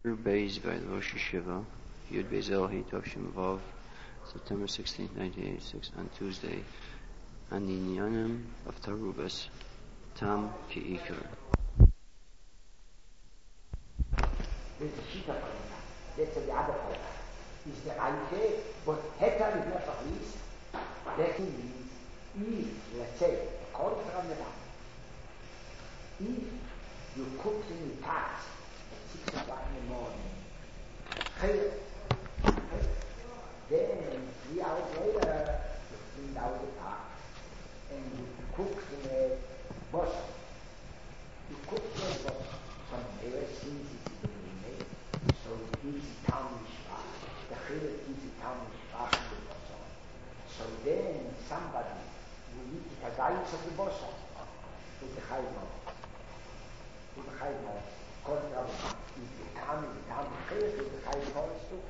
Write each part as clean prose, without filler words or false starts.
Based by the Rosh Hashiva, Yud Bezelhi Tovshim Vav, September 16, 1986, on Tuesday, on the Inyanim of Tarubas, Tam Ki'ikar. There's a sheet of Kodesh. That's the other part. Is the Reiche, but Heter is not of this. That means, if, let's say, according to Ramadan, if you cook in the pot at 6 o'clock in the morning, then 3 hours later, you clean out the pot and you cook in a bossa. You cook in a bossa. Some ever since it's been remade, so it gives it town mishpach. The chilek gives it town mishpach in the bossa. So then somebody will eat the kazayis of the bossa with the chayvah. With the chayvah. Is the town chilek with the chayvah too.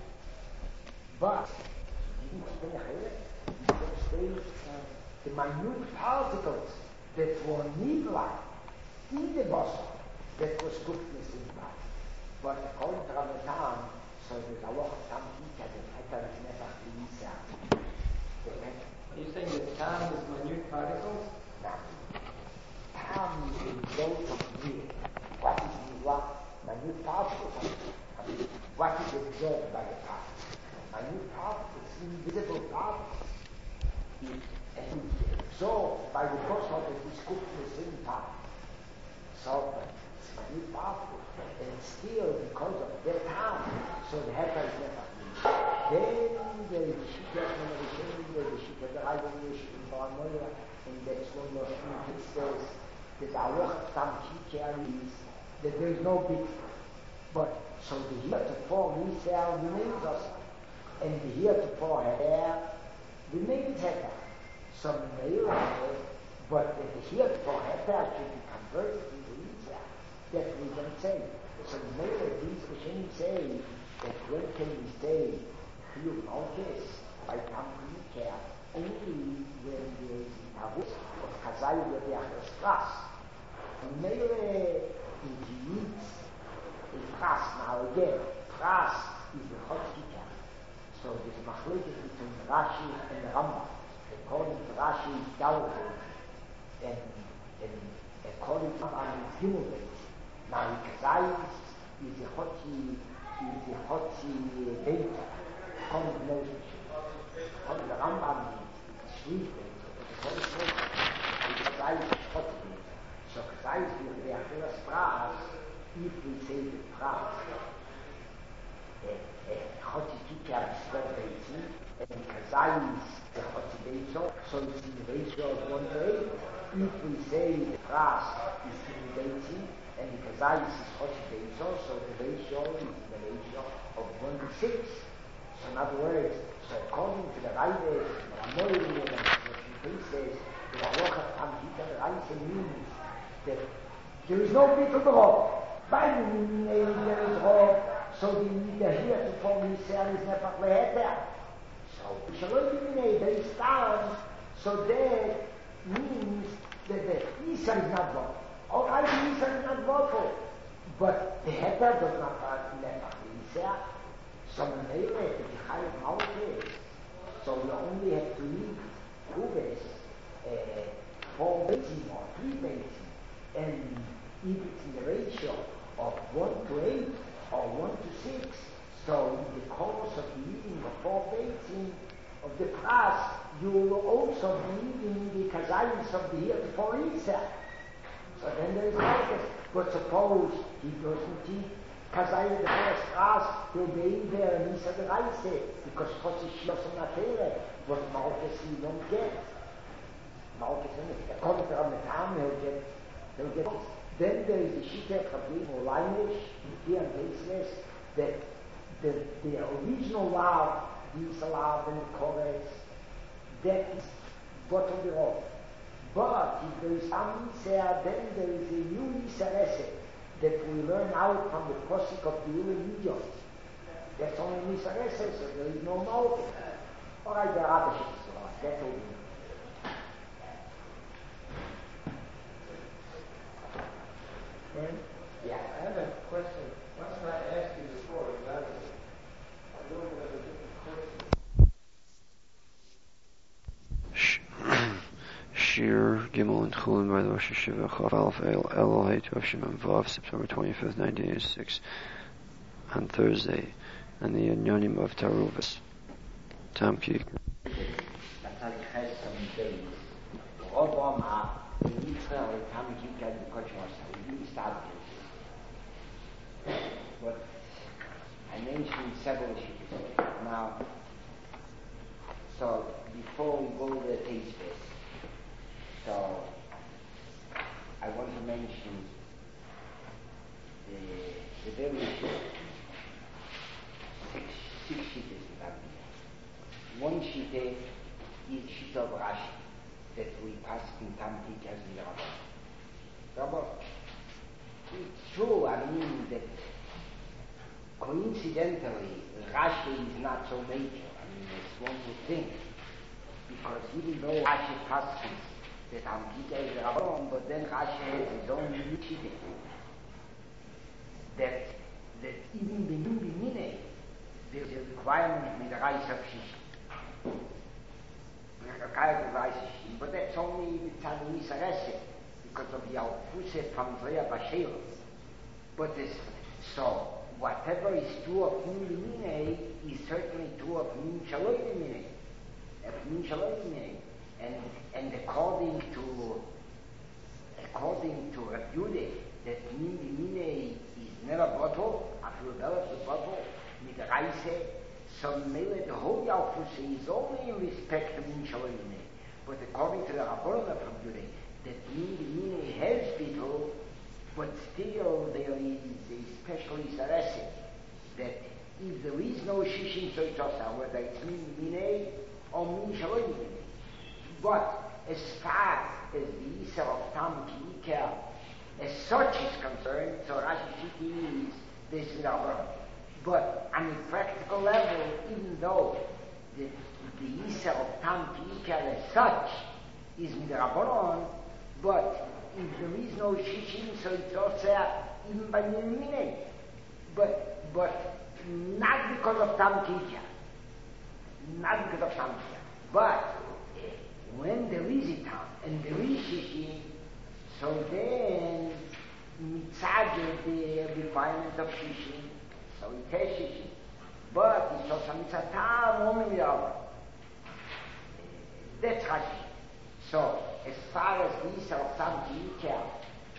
But you didn't stay chilek. You don't stay the minute particles that were needle-like in the bossa that was cooked in the same pot. But according to Ramadan, so there's a lot of time heat and Heter is never released out. Are you saying that time is minute particles? No. Time is the result of real. What is what? Minute particles. What is observed by the particles? Minute particles, invisible particles. And absorbed by the bossa that is cooked in the same pot. So it's minute particles. And still, because of that time, so the Heter is never released. Then there is the Shita of the Shita of the Raiva, the Shita of the Raiva, and that's when the Shita says that the Aloch Tam Kikar is that there is no big. But so the heretofore Yisrael remains us, and the heretofore Heter remains Heter. Some male but the heretofore Heter should be converted into Yisrael. That we don't say. So male these Rishonim say that when can we say Chiyuv Malchus by Tam Kikar only when there is a Tavus of Chazai Yodech Pras. And male in Jews is Pras now again. Pras is the Chot Kikar. So there's a machlokes between Rashi and the Rambam. According to Rashi is Daughter and according to Rambam is Gimel. Now Chazai is the Chotzi data, combination. On the Rambam is Shri data, but the Chazai is Chotzi data. So Chazai is the Achelas Pras, if we say the Pras, Chotzi Kikar is 12 and Chazai is the Chotzi data, so it's in the ratio of 1 to 8. If we say the Pras is in the 18, and the Chazai is Chotzi data, so the ratio is the ratio of 1 to 6. So in other words, so according to the Raiva, the Amorim, and the says, the Aloch Tam Kikar Raiva means that there is no bit of the rock. By the name there is rock, so the heretofore Yisrael is never Heter. So there is time, so that means that the Isa is not vocal. All right, the Isa is not vocal, but the Heter does not never Isa. So when they read the Chayim Malchus, so you only have to eat Kubes, 4 basin or 3 basin, and if it's in the ratio of 1 to 8 or 1 to 6, so in the course of the eating of 4 basin of the Pras, you will also be eating the Kazayis of the heretofore Isa. So then there is Malchus. But suppose he doesn't eat Kazayis of the first Pras, he'll be in there and Isa the Reise, because Chotzi Shios and Atere, but Malchus he won't get. Malchus, according to Ramadan, he'll get this. Then there is the Shita of Chablim or Leinish, here and baseless, that the original law, the Isalav and the Kores, that is bottom of the road. But if there is some Yisrael, then there is a new Yisrael that we learn out from the Posik of the Urim Midyot. That's only Yisrael, so there is no Malchus. All right, there are other Shittas, that's all we know. Yeah, I have a question. Once I asked you before and Chulin by the Rosh Hashiva Chaf Aleph Elul Hey Tov and Vav, September 25th, 1986, on Thursday, and the Yonim of Taruvas. Tam Ki. But I mentioned several issues. Now, so before we go to the taste test, so I want to mention the very six sheets that I'm doing. One sheet is sheet of Rashi that we pass in Tamtik as we are. Rabbi, it's true, I mean, that coincidentally, Rashi is not so major. I mean, it's one would think. Because even though Rashi passes that Tamtik is Rabban, but then Rashi has his own initiative. That even B'nun B'minei, there's a requirement with the Reis of Shishim. But that's only with Tannis Arese, because of the Alfuse from Zoya Bashir. But so, whatever is true of Min B'minei is certainly true of Min Shaloi B'minei. And according to Rabbi that Min B'minei is never bottled, after developed the bottle, with the Reise, so maybe the whole Yalfuse is only in respect to Min Shaloi B'minei. But according to the Rabbanon of Rabbi that Min B'minei has people, but still there is a special Isarese that if there is no Shishim Soitosa, whether it's Min B'minei or Min Shaloi B'minei. But as far as the Isar of Tam Ki Iker as such is concerned, so Rashi Shiti is this Rabbanon. But on a practical level, even though the Isar of Tam Ki Iker as such is Rabbanon, but if there is no Shishim, so it's also even by Minei. But not because of Tam Ki Iker. Not because of Tam Ki Iker. But when there is a Tam and there is Shishim, so then mitzad the requirement of Shishim, so it has Shishim. But it's also mitzad Tam only the other. That's Rashi. So, as far as the Isar of Tam Ki Iker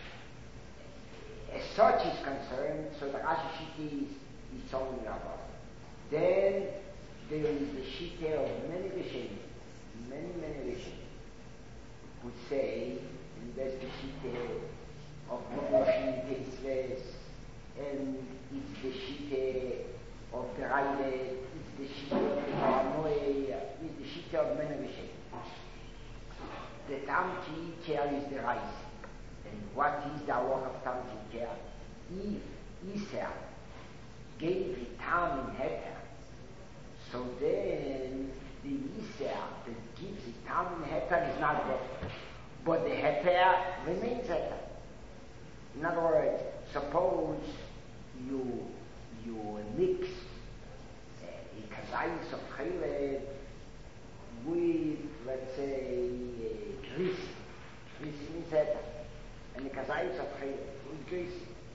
as such is concerned, so the Rashi Shiti is only Rabba. Then there is the Shita of many Rishonim, many Rishonim, who say, and that's the Shita of Moshe Tetzves, and it's the Shita of the Raile, it's the Shita of the Paranoia, it's the Shita of many Rishonim. The Tam Ki Iker is the rice. And what is the work of Tam Ki Iker? If Isar gave the Tam in Heter, so then the Isar that gives the Tam in Heter is not good. But the Heter remains Heter. In other words, suppose you mix a kazayis of Chaylev with, let's say, grease means Heter, and the kazayis of Chaylev with grease,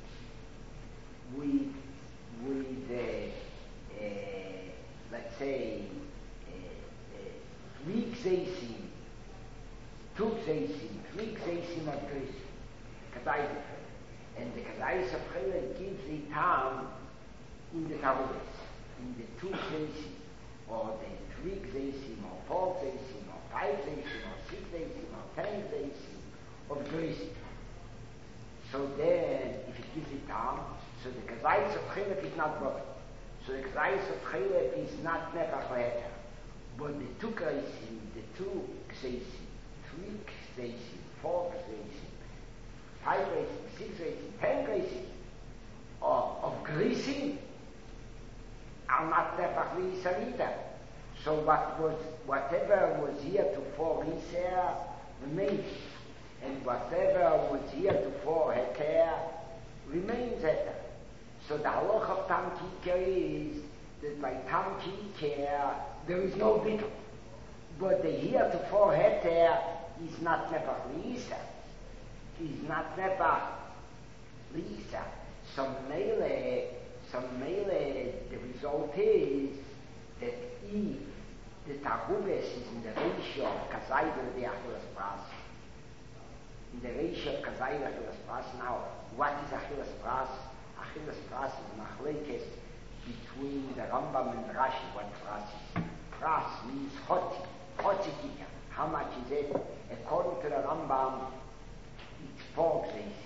with let's say, 3 gzeisim, 2 gzeisim, 3 gzeisim of grease, kazayis of Chaylev. And the kazayis of Chaylev gives the tam in the tarubes, in the 2 gzeisim, or the 3 gzeisim, or 4 gzeisim, or 5 gzeisim, or 6 gzeisim, or 10 gzeisim of grease. So then, if it gives it tam, so the kazayis of Chaylev is not broken. So the kazayis of Chaylev is not nefach v'heter. But the 2 gzeisim, the 2 gzeisim, 3 gzeisim, 4 gzeisim, 5 gzeisim, 6 gzeisim, 10 gzeisim of greasing are not nefach v'yisar either. So whatever was heretofore Isar remains, and whatever was heretofore Heter remains Heter. So the halach of Tam Ki Iker is that by Tam Ki Iker there is no bittul, but the heretofore Heter is not Nepach Lisa. Is not Nepach Lisa. So Mele, the result is that if the Tarubes is in the ratio of Kazayver the Achilas Pras, in the ratio of Kazayver Achilas Pras, now, what is Achilas Pras? Achilas Pras is Machlekes between the Rambam and Rashi, what Pras is. Pras means Hoti, Hotikika. How much is it? According to the Rambam, it's 4 Gzeis.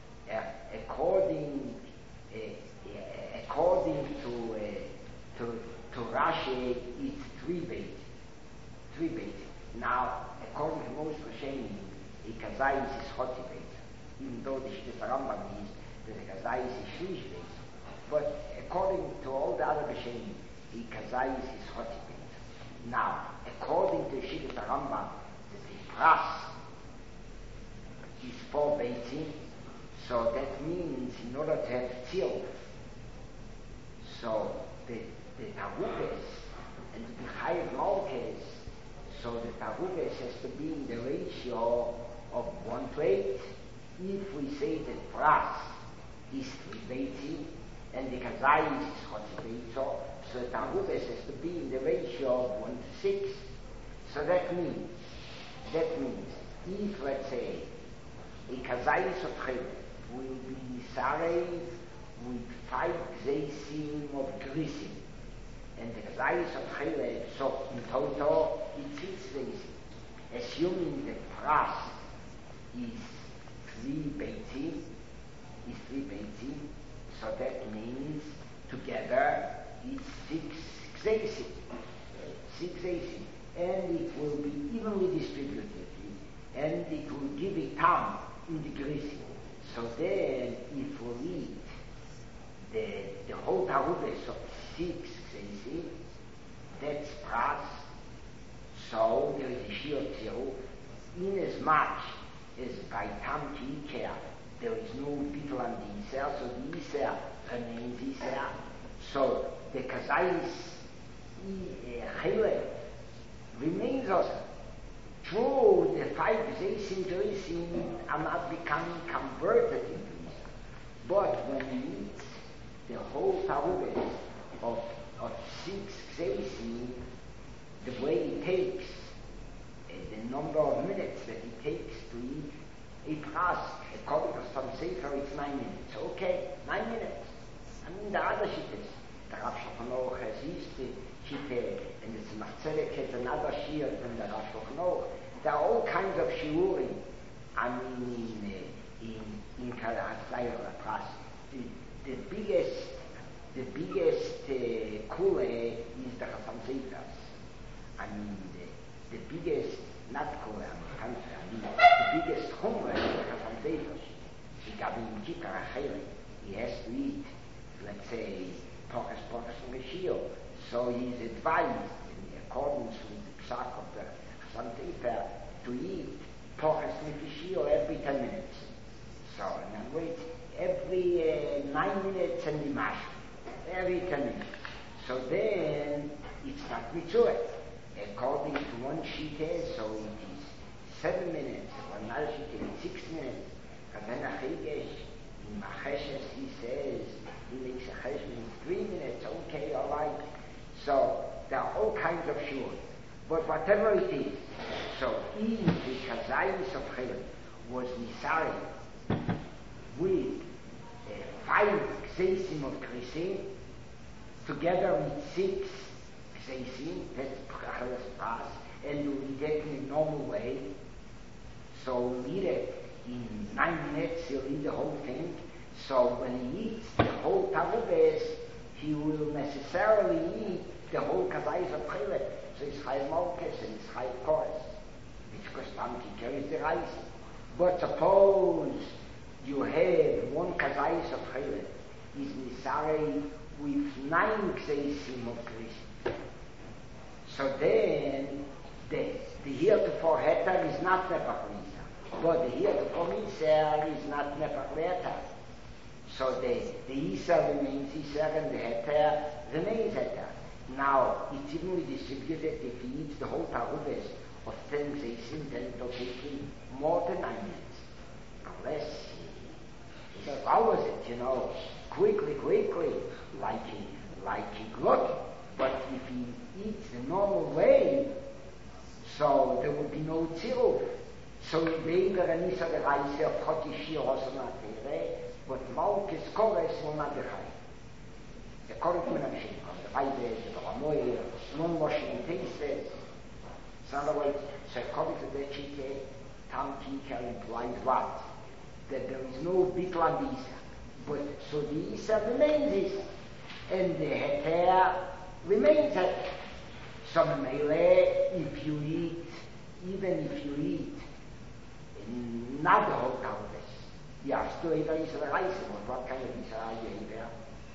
According to Rashi, it's 3 Beis. 3 Beis. Now, according to most Rishonim, a Kazayis is Hoti Beis. Even though the Rambam is that a Kazayis is Shlish Beis. But according to all the other Rishonim, a Kazayis is Hoti Beis. Now, according to Shittas Rambam, the Pras is 4 Beitzim, so that means in order to have Tzil, so the Tarubes and the Chayev Malkes, so the Tarubes has to be in the ratio of 1 to 8. If we say that Pras is 3 Beitzim and the Kazayis is Chotzi Beitzo, so the Tarubes has to be in the ratio of 1 to 6. So that means, if, let's say, a Kazayis of Chayv will be Nisarei with 5 Gzeisim of Grisim, and the Kazayis of Chayv, so in total, it's 6 Gzeisim. Assuming the Pras is 3 Beitzim, so that means together it's 6 Gzeisim. 6 Gzeisim. And it will be evenly distributed, and it will give a tam in the Grisim. So then, if we read the whole Tarubes of 6 Gzeisim, that's Pras, so there is a Shiur Tziruf, in as much as by Tam Ki'ikea, there is no Bittul on the Iser, so the Iser remains Iser. So the Kazayis Chele remains also. True, the 5 Gzeisim Grisim are not becoming converted into Iser. But when we eat the whole Tarubes of 6 Gzeisim, the way it takes, the number of minutes that it takes to eat a Pras, according to some Sefer, it's 9 minutes. Okay, 9 minutes. I mean, the other shittas, the Rav Shulchan Aruch has his shitta, and the Tzemach Tzedek has another shiur from the Rav Shulchan Aruch. There are all kinds of shiurim. I mean, in Kazayir Pras, the biggest kule is the Chasam Seifers. I mean, the biggest, not kule, the biggest homework is the Chasam Seifers. He has to eat, let's say, Pokas and Rishio. So he's advised, in accordance with the psak of the Chasam Seifer, to eat Pokas and Rishio every 10 minutes. So, in other words, every 9 minutes and Nimash, every 10 minutes. So then, it's not mitzvah. According to one shita, so it is 7 minutes, one other shita is 6 minutes. And then Achigesh, in Macheshes, he says, he makes a chesh in 3 minutes, okay, all right. So, there are all kinds of shiur. But whatever it is, so in the Kazayis of Chayv was Nisari with 5 Gzeisim of Grisim, together with 6 Gzeisim, that's Achilas Pras, and we get in a normal way. So we eat it in 9 minutes, he'll eat the whole thing. So when he eats the whole Tarubes, he will necessarily eat the whole Kazayis of Chayv. So it's Chayev Malkes and it's Chayev Kores, because Tamki carries the rice. But suppose you have one Kazayis of Chayv is Nisarei with 9 Gzeisim of Grisim. So then the heretofore heter is not Nepach Lisa, but the heretofore Iser is not Nepach Le'eter. So the Iser remains Iser and the heter remains heter. Now, it's evenly distributed if he eats the whole Tarubes of 10 seasons, then it'll take him more than 9 minutes. Unless he follows it, quickly, like he glutton. But if he eats the normal way, so there would be no tziruf. So weder a nisa the reise of Chotishir Osanatere, but Malkes Kores will not be high. The Korek Menashin, the Vaides, the Ramoye, non-washing tastes. So in other words, so according to the Chite, Tam Kika implies what? That there is no Bitlan Isa. But so the Isa remains Isa, and the Heter remains Heter. So if you eat, even if you eat not the whole Talmud, you are still able to realize what kind of Israel you eat there.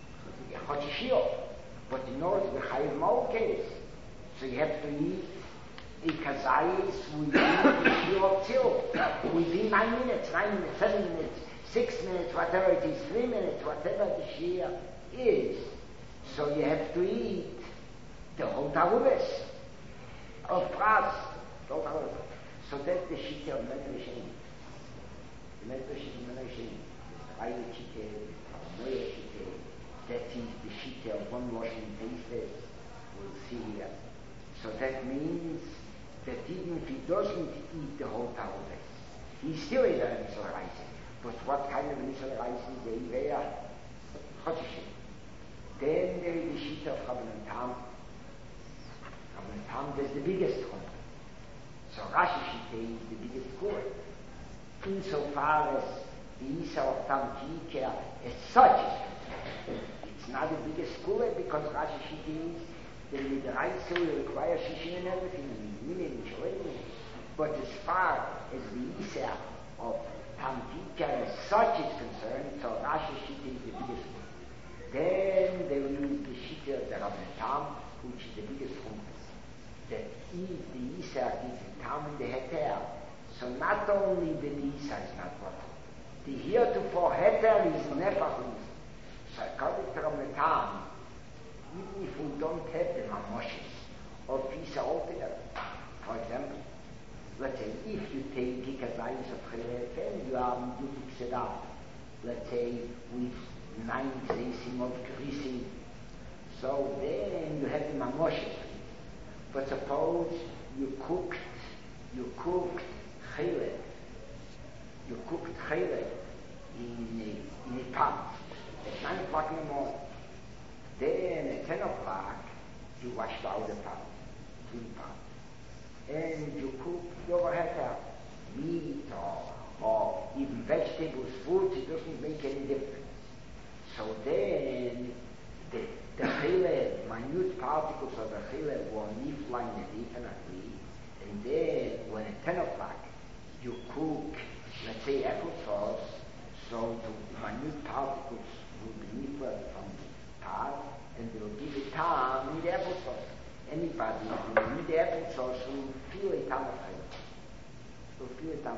But in order to be high Malkes, so you have to eat a kazayis within the shiur of till, within 9 minutes, 7 minutes, 6 minutes, whatever it is, 3 minutes, whatever the shiur is. So you have to eat the whole Talmud of Pras. So that's the Shita of Medrashim. The Medrashim of Medrashim, Ayle Shita, Moya Shita, that is the Shita of one washing faces. We'll see here. So that means that even if he doesn't eat the whole Talmud, he's still able to Israelize. But what kind of Israelize is the Iveya? Chotishim. Then there is the Shita of Chaban Tam. Chaban Tam is the biggest one. So Rashi Shita is the biggest core. Insofar as the Isa of Tam Kika as such is concerned, it's not the biggest core because Rashi Shita is the Midrash will require Shishin and everything, but as far as the Isa of Tam Kika as such is concerned, so Rashi Shita is the biggest core. Then there is the Shita of the Rabban Tam, which is the biggest one. That if the Isa is in Tam and the Heter, so not only the Isa is not bottled, the heretofore Heter is never used. So according to Rabban Tam, even if we don't have the Mamoshes of Isa altogether, for example, let's say if you take Gikazayis of Chilef and you are Yudik Sedar, let's say with 9 seasim of greasing, so then you have the Mamoshes. But suppose you cooked chilek in a pot at 9 o'clock in the morning. Then at 10 o'clock you washed out the pot, clean pot, and you cook your meat or even vegetables, fruits. It doesn't make any difference. So then the chilek, minute particles of the chilek will leaf-line it infinitely, and then when at 10 o'clock you cook, let's say applesauce, so the minute particles will be leafed from the pot, and they will give it time in the applesauce. Anybody who will eat the applesauce will feel a time of chilek. It's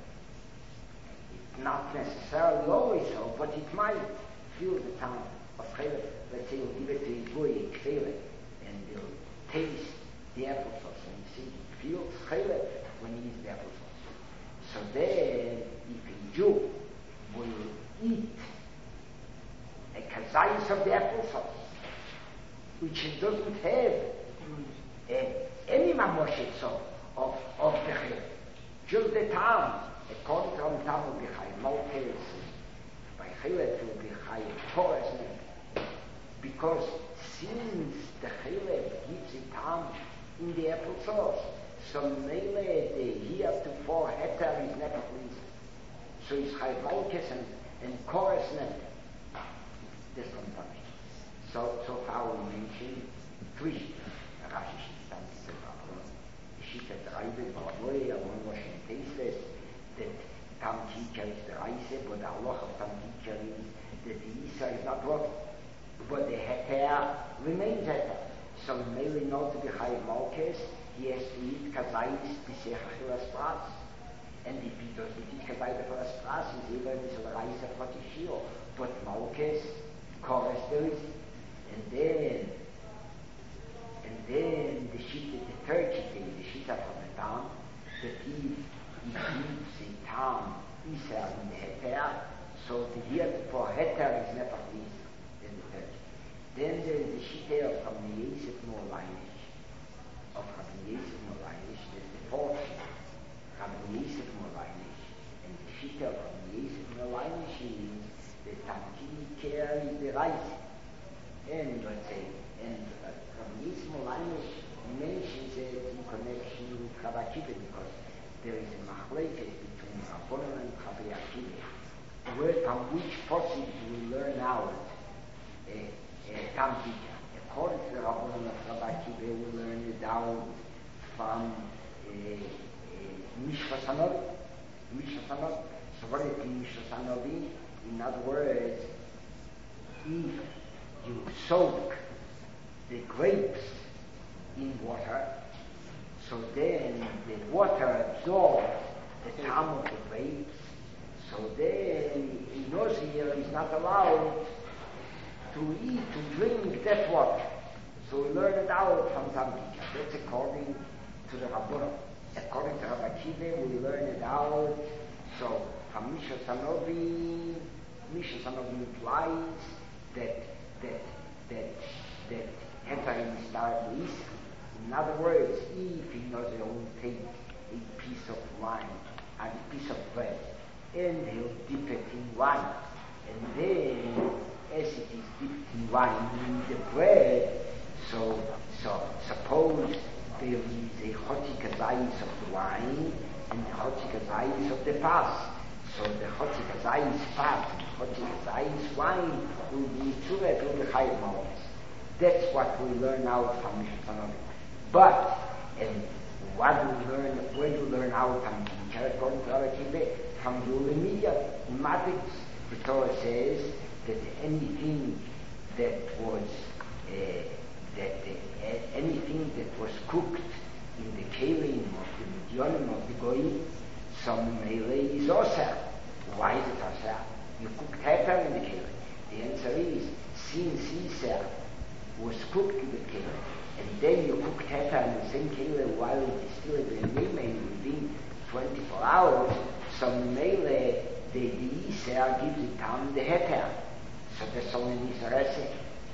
not necessarily always so, but it might feel the time of chilek. Let's say you'll give it to his boy, chilek, and they'll taste the applesauce, and you see, he feels chilek when he eats the applesauce. So then, if a Jew will eat a kazayis of the applesauce, which he doesn't have any mamoshet of the chilek, just the time, according to the time will be high malkes, by chilek will be high chores, because since the chilek gives it time in the applesauce, so mele the heretofore heter is never pleased. So it's high malkes and chores never. This one punished. So far we mentioned 3 shittas. Rashi shittas, the shittas the Reibe, Balaboya, one washing tastes, that Tam Kika is the Reise, but the Allah of Tam Kika is that the Isa is not what, but the Heter remains Heter. So mainly not to be high Malkes, he has to eat Kazayis, Pisech Achilas Pras. And if he doesn't eat Kazayis Achilas Pras, he's able to the Reise of Chotishio. But Malkes, Kores there is, and then the Shita, the third Shita, the Shita from the Tam, So the year for Heter is never least in the text. Then there is the Shita of Rabbi Yosef Morlainish. Of Rabbi Yosef Morlainish, there's the fourth Rabbi Yosef Morlainish. And the Shita of Rabbi Yosef Morlainish is the Tamkini is the rising. And let's say, and Rabbi Yosef Morlainish mentions it in connection with Rabbi Akiva because there is a machlekes between Rabbanan and Rabbi Akiva. Where from which possible we learn out Tam teacher. According to the Rabbanan of Rabbi Akiva, we learn it out from Mishras Hanovi. So what is Mishras Hanovi? In other words, if you soak the grapes in water, so then the water absorbs the time of the grapes. So then, in Nazir is not allowed to eat, to drink that water. So we learn it out from Tamtika. That's according to the Rabbanah. According to Rabbi Akiva, we learn it out. So from Mishras Hanovi implies that Heter is start to eat. In other words, if he knows he will take a piece of wine and a piece of bread, and he'll dip it in wine. And then, as it is dipped in wine in the bread, so suppose there is a chotik azayis of the wine and the chotik azayis of the pas. So the chotik azayis pas and the chotik azayis wine will be tzureh to the chayav malchus. That's what we learn out from Mishras Hanovi. But, and what do we learn, where do we learn out from teacher according to Rabbi Akiva? From the Ulemiyah. In Matrix, the Torah says that anything that was anything that was cooked in the kelim of the Midyanim of the Goyim, some melee is osar. Why is it osar? You cooked heter in the kelim. The answer is, since Isar was cooked in the kelim, and then you cooked heter in the same kelim while it is still in the remain within 24 hours, so melee the Isar gives it down the heter. So that's only an Isarese.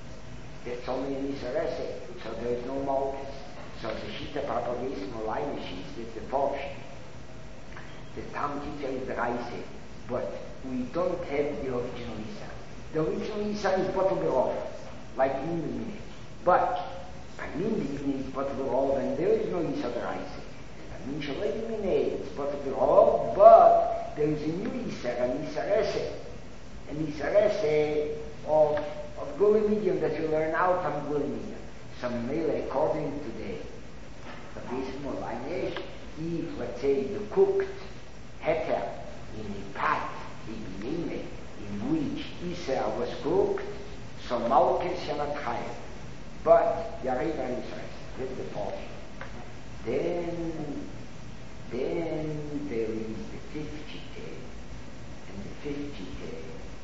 So there is no malchus. So the Shita propagates Molainish is the fourth. The Tam teacher is the Reise. But we don't have the original Isar. The original Isar is Botogerov, like Nimini. But Nimini is Botogerov, and there is no Isar the Reise. Nimini is Botogerov, but there is a new Isar, an Isarese. An Isarese of Guli medium that you learn out from Guli medium. Some melee according to the Bismol Ainesh, if let's say you cooked heter in a pot, in which Isra was cooked, so Malkes shall not hide. But Yariva and Israel, that's the portion. Then there is the 50th day, and the 50th day.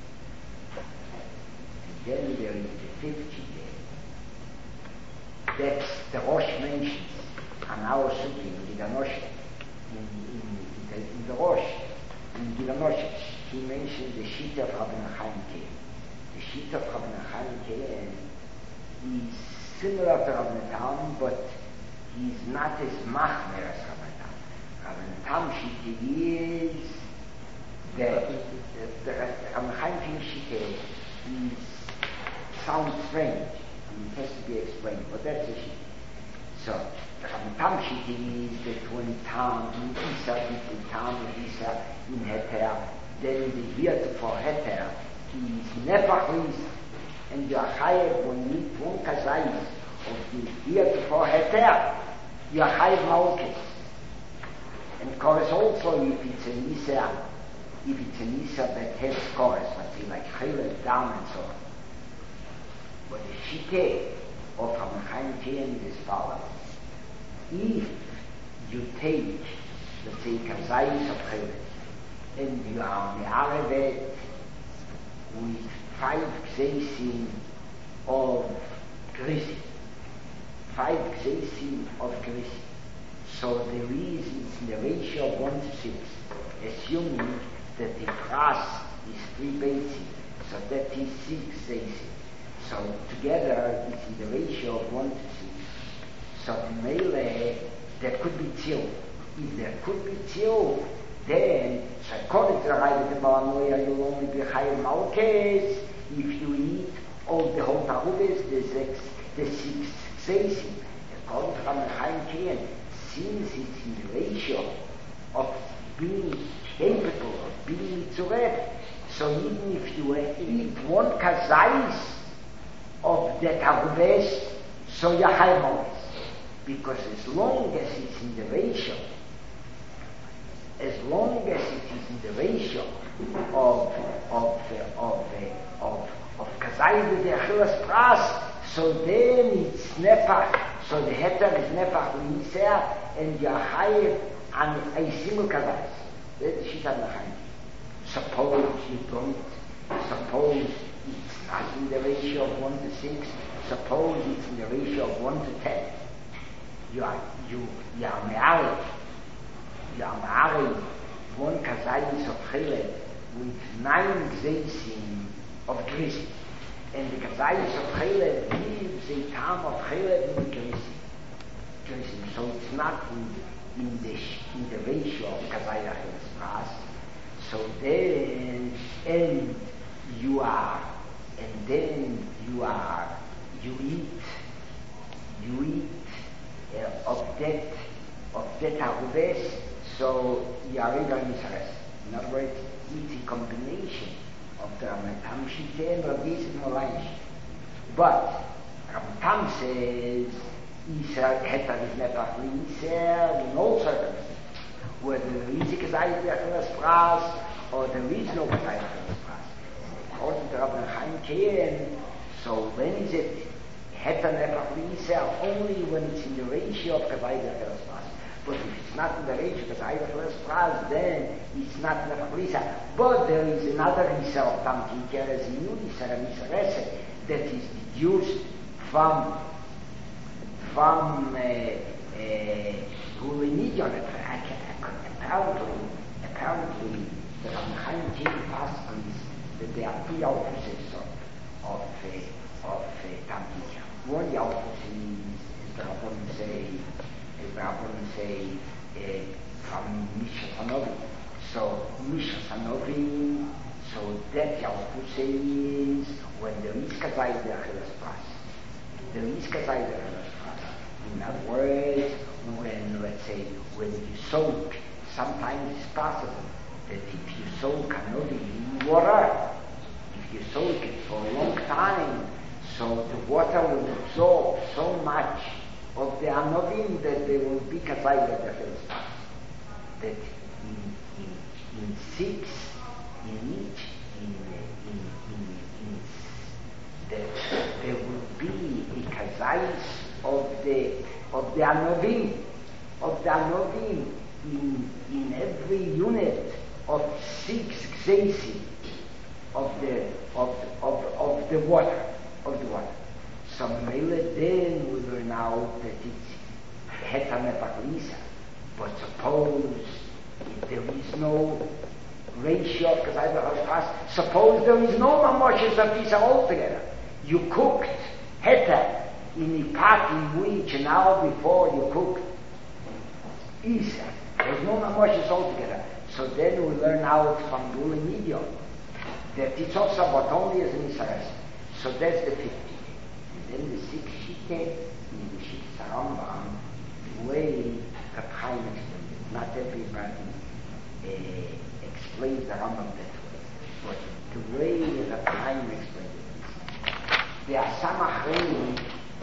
Then there is the 50th day. That's the Rosh mentions on our Sukkah in Gidanosh, in the Rosh, in Gidanosh, he mentions the Shita of Rabbi Chaim Kein. The Shita of Rabbi Chaim Kein is similar to Rabbi Tam, but he's not as machmer as Rabbi Tam. Rabbi Tam Shita is the Rabbi Chaim Kein Shita is sounds strange, and it has to be explained, but that's the Shita. So, the Tam Shita is that when Tam, in Isa, between Tam and Isa, in Heter, then the year for Heter is Nefach Isa, and you are chayav when you eat one kazayis of the year for Heter, you are chayav Malkes. And of course also if it's an Isa that has chorus, let's say like Chaylev, Dam and so on. But the Shite of Rabbi Chaim Kein is as follows. If you take, let's say, kazayis of Chaylev, and you are me'arevet with 5 gzeisim of grisi, 5 gzeisim of grisi. So there is, it's in the ratio of 1 to 6, assuming that the grass is 3 basic. So that is 6 basic. So together it's in the ratio of 1 to 6. So melee, there could be 2. If there could be 2, then, so according to the right of the Baranoia, you'll only be higher Malkes if you eat all the whole Tarubes, the 6 basic. According to Rabbi Chaim Kian, since it's in the ratio of being capable of being Mitzuret, so even if you eat 1 kazais of the Tarubes, so you're higher Malkes. Because as long as it's in the ratio, of kazai with the achilas pras, so then it's nefach, so the heter is nefach l'iseh, and you're higher on a single kazai. That's the shita l'chaim. Suppose you don't, suppose it's not in the ratio of 1 to 6, suppose it's in the ratio of 1 to 10. You are married 1 kazayis of chilek with 9 gzeisim of grisi, and the kazayis of chilek gives a tam of chilek with grisi. So it's not in the ratio of kazayis achilas pras. So then you eat of that arubes, so you are going to. In other words, it's a combination of the Ramatam Shite and Rabbi Yisrael Molaish. But Ramatam says Israel Heter is Nepach L'Yisrael in all circumstances, whether there is a Kazayit V'Achilas Pras or there is no Kazayit V'Achilas Pras. According to Rabbi Chaim Kian, so when is it Heter Nepach L'Yisrael? Only when it's in the ratio of Kazayit V'Achilas Pras. But if it's not in the ratio of Kazayit V'Achilas Pras, then it's not Nepach L'Yisrael. But there is another Yisrael of Tam Kinker as a new Yisrael that is deduced from Gulinidion. Apparently, the Ramchaim Kian passes that there are 2 Yalfuses of Tam Kinker. One Yalfus is the Rabbanim say from Misha Sanovi. So Misha Sanovi, so that Yalfus is when there is Kazayit V'Achilas Pras. There is Kazayit V'Achilas Pras. In other words, when you soak, sometimes it's possible that if you soak Anovi in water, if you soak it for a long time, so the water will absorb so much of the Anovim that there will be Kazayit V'Achilas Pras. That in 6, in each, there will be a Kazayis of the Anovim, in every unit of 6 gzeisim of the water. So then we learn out that it's Heter Nepach L'Yisrael. But suppose if there is no ratio of Kazayit V'Achilas Pras, suppose there is no Mamoshes of Isa altogether. You cooked Heter in a pot in which an hour before you cooked Isa. There's no Mamoshes altogether. So then we learn out from Gula Midian that it's also but only as an Israel. So that's the 50. And then the 6 Shite, in the Shite Rambam, the way Reb Chaim explained it. Not everybody explains the Rambam that way. But the way Reb Chaim explained it is, there are some Achreim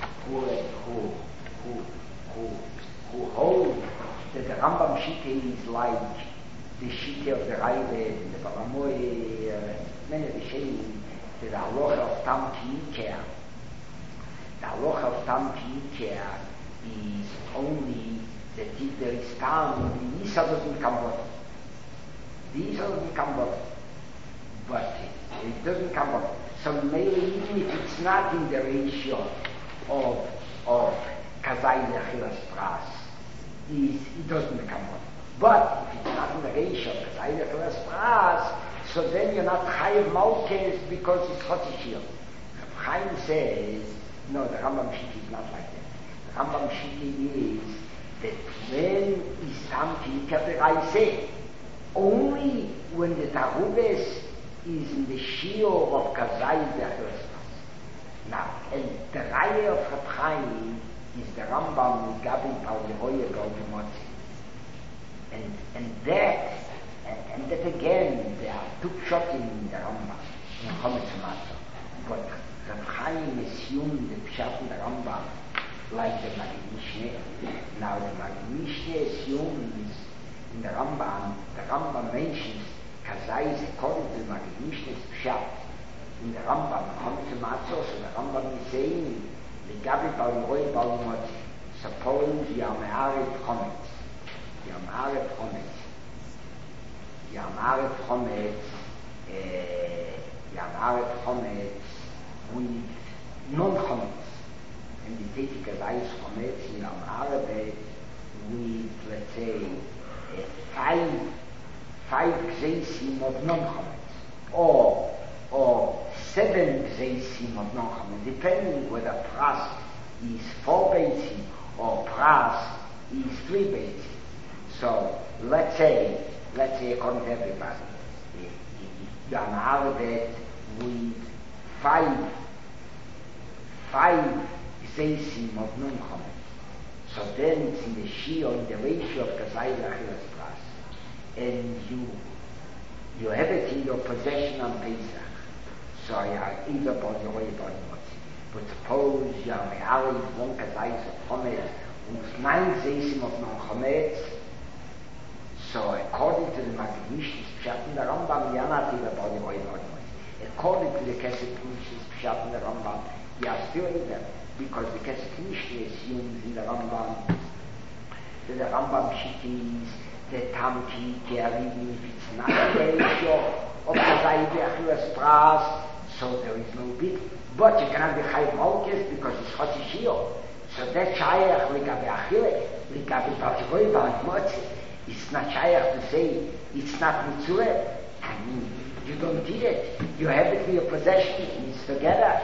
who hold that the Rambam Shite is like the Shite of the Ravid and the Balamoy, many of the Sheim, the halacha of Tam Ki'ikeh. The halacha of Tam Ki'ikeh is only that if there is Tam, the Isa doesn't come bottom. The Isa doesn't come bottom. But it doesn't come bottom. So maybe even if it's not in the ratio of Kazayit V'Achilas Pras, it doesn't come bottom. But if it's not in the ratio of Kazayit V'Achilas Pras, so then you're not Chayiv Malkes because it's Chotishir. Chaim says, no, the Rambam Shiti is not like that. The Rambam Shiti is that when is something Kaberai only when the Tarubes is in the Shiur of Kazai Be'achras. Now, and the Raya of Reb Chaim is the Rambam with Gabi Pal Yehoye Gaudimotzi. And that again, there are two shots in the Rambam, in Chometz Matzah. But Reb Chaim assumed the Pshat in the Rambam like the Magid Mishneh. Now the Magid Mishneh assumes in the Rambam mentions Kazai is according to the Magid Mishneh's Pshat. In the Rambam, Chometz Matzah, so the Rambam is saying, the Gabi Bal Yehoye Gaudimotzi, suppose you are Me'aret Chometz. Yamaret Chometz with non-Chometz. And the take Kazais Chometz, Yamaret with, let's say, five Gzeisim of non-Chometz. Or 7 Gzeisim of non-Chometz, depending whether Pras is 4 Beitzim or Pras is 3 Beitzim. So, let's say according to everybody, you are Ma'aredet with 5 Zeisim of non-Chometz. So then it's in the Shiur, in the ratio of Kazai Achilas Pras. And you have it in your possession on Pesach. So you are either Bal Yehoye Bal Motzi. But suppose you are Me'aredet 1 Kazai of Chometz with 9 Zeisim of non-Chometz. So according to the Magid Mishneh's Pshat in the Rambam, you are not either Bal Yehoye Bal Motzi. According to the Kesef Mishneh's Pshat in the Rambam, you are still either, because the Kesef Mishneh assumes in the Rambam that the Rambam Shittis, the Tamki, Ke'arim, if it's not a ratio of Kazai Be'achras Pras, so there is no bit. But you cannot be Chayiv Malkes because it's Chotishir. So that Shayach L'gabe Achille, L'gabe Bal Yehoye Bal Motzi. It's not Shayach to say it's not Mitzvah. I mean, you don't need it. You have it in your possession. It's together.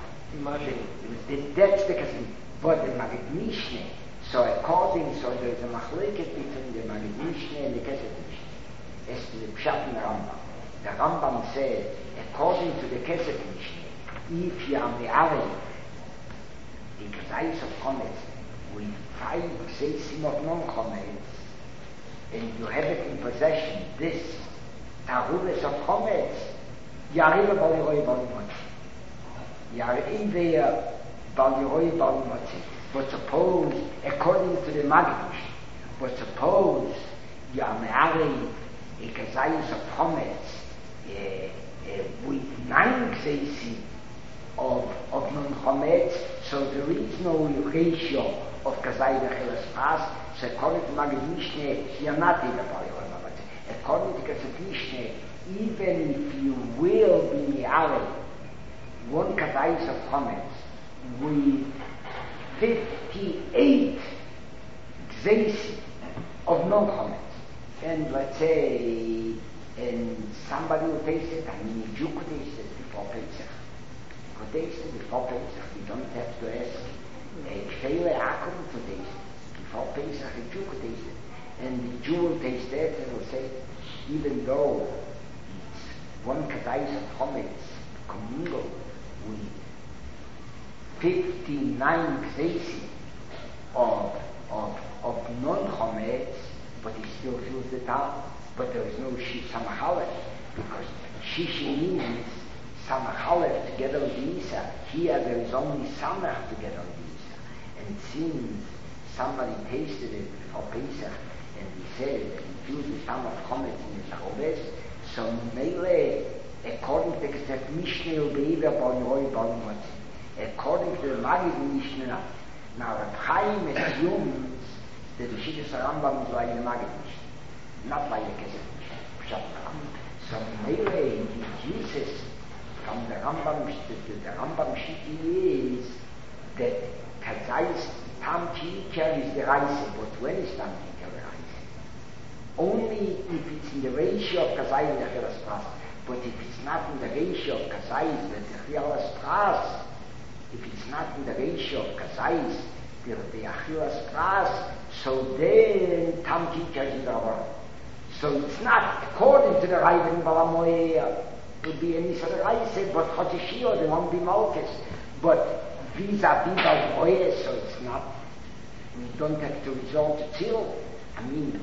That's because but the Magid Mishneh. So there is a machleket between the Magid Mishneh and the Kesef Mishneh. As to the Pshat in the Rambam. The Rambam says, according to the Kesef Mishneh, if you are Me'aredet the Kazais of Chometz with 5 Zeisim of non-Chometz, and you have it in possession, this Tarubes of Chometz, you are either Bal Yehoye Bal Motzi. You are in there Bal Yehoye Bal Motzi. But suppose, according to the Magid Mishneh, but suppose you are Me'aredet a Kazais of Chometz with 9 Zeisim of non-Chometz, so there is no ratio of Kazai Achilas Pras. So according to Magid Mishneh, you are not in the Bal Yehoye Bal Motzi. According to Kesef Mishneh, even if you will be Me'aredet 1 Kazais of Chometz with 58 Gzeisim of non-Chometz, and let's say, and somebody will taste it, I mean, if you could taste it before Pesach. Could taste it before Pesach, you don't have to ask a Kfeile Akum to taste it. Before Pesach, a Jew could taste it. And the Jew will taste it and will say, even though it's 1 Kazais of Chometz commingled with 59 Gzeisim of non-Chometz, but he still feels the town. But there is no Samachalef, because Shishi means Samachalef together with Isa. Here there is only Samach together with Isa. And since somebody tasted it before Pesach, and he said that he feels the Sam of Chometz in his Tarubes, so Mele, according to the Kesef Mishneh, will be either Bal Yehoye Bal Motzi. According to the Magid Mishneh, now Reb Chaim assumes that the Shittas Rambam is like the Magid Mishneh, not like the Kesef Mishneh. So Mele introduces from the Rambam, the Rambam Shiti is that Kazais Tam Tikar is the Reise, but when is Tam Tikar the Reise? Only if it's in the ratio of Kazai and Achilas Pras. But if it's not in the ratio of Kazais, the Achilas Pras, if it's not in the ratio of Kazais, the Achilas Pras, so then Tam Teacher is in the Rabban. So it's not according to the Raven Balamoy, it would be any sort of Raise, but Chotishio, they won't be Malchus. But vis-a-vis Balmoy, so it's not, we don't have to resort to Tzil. I mean,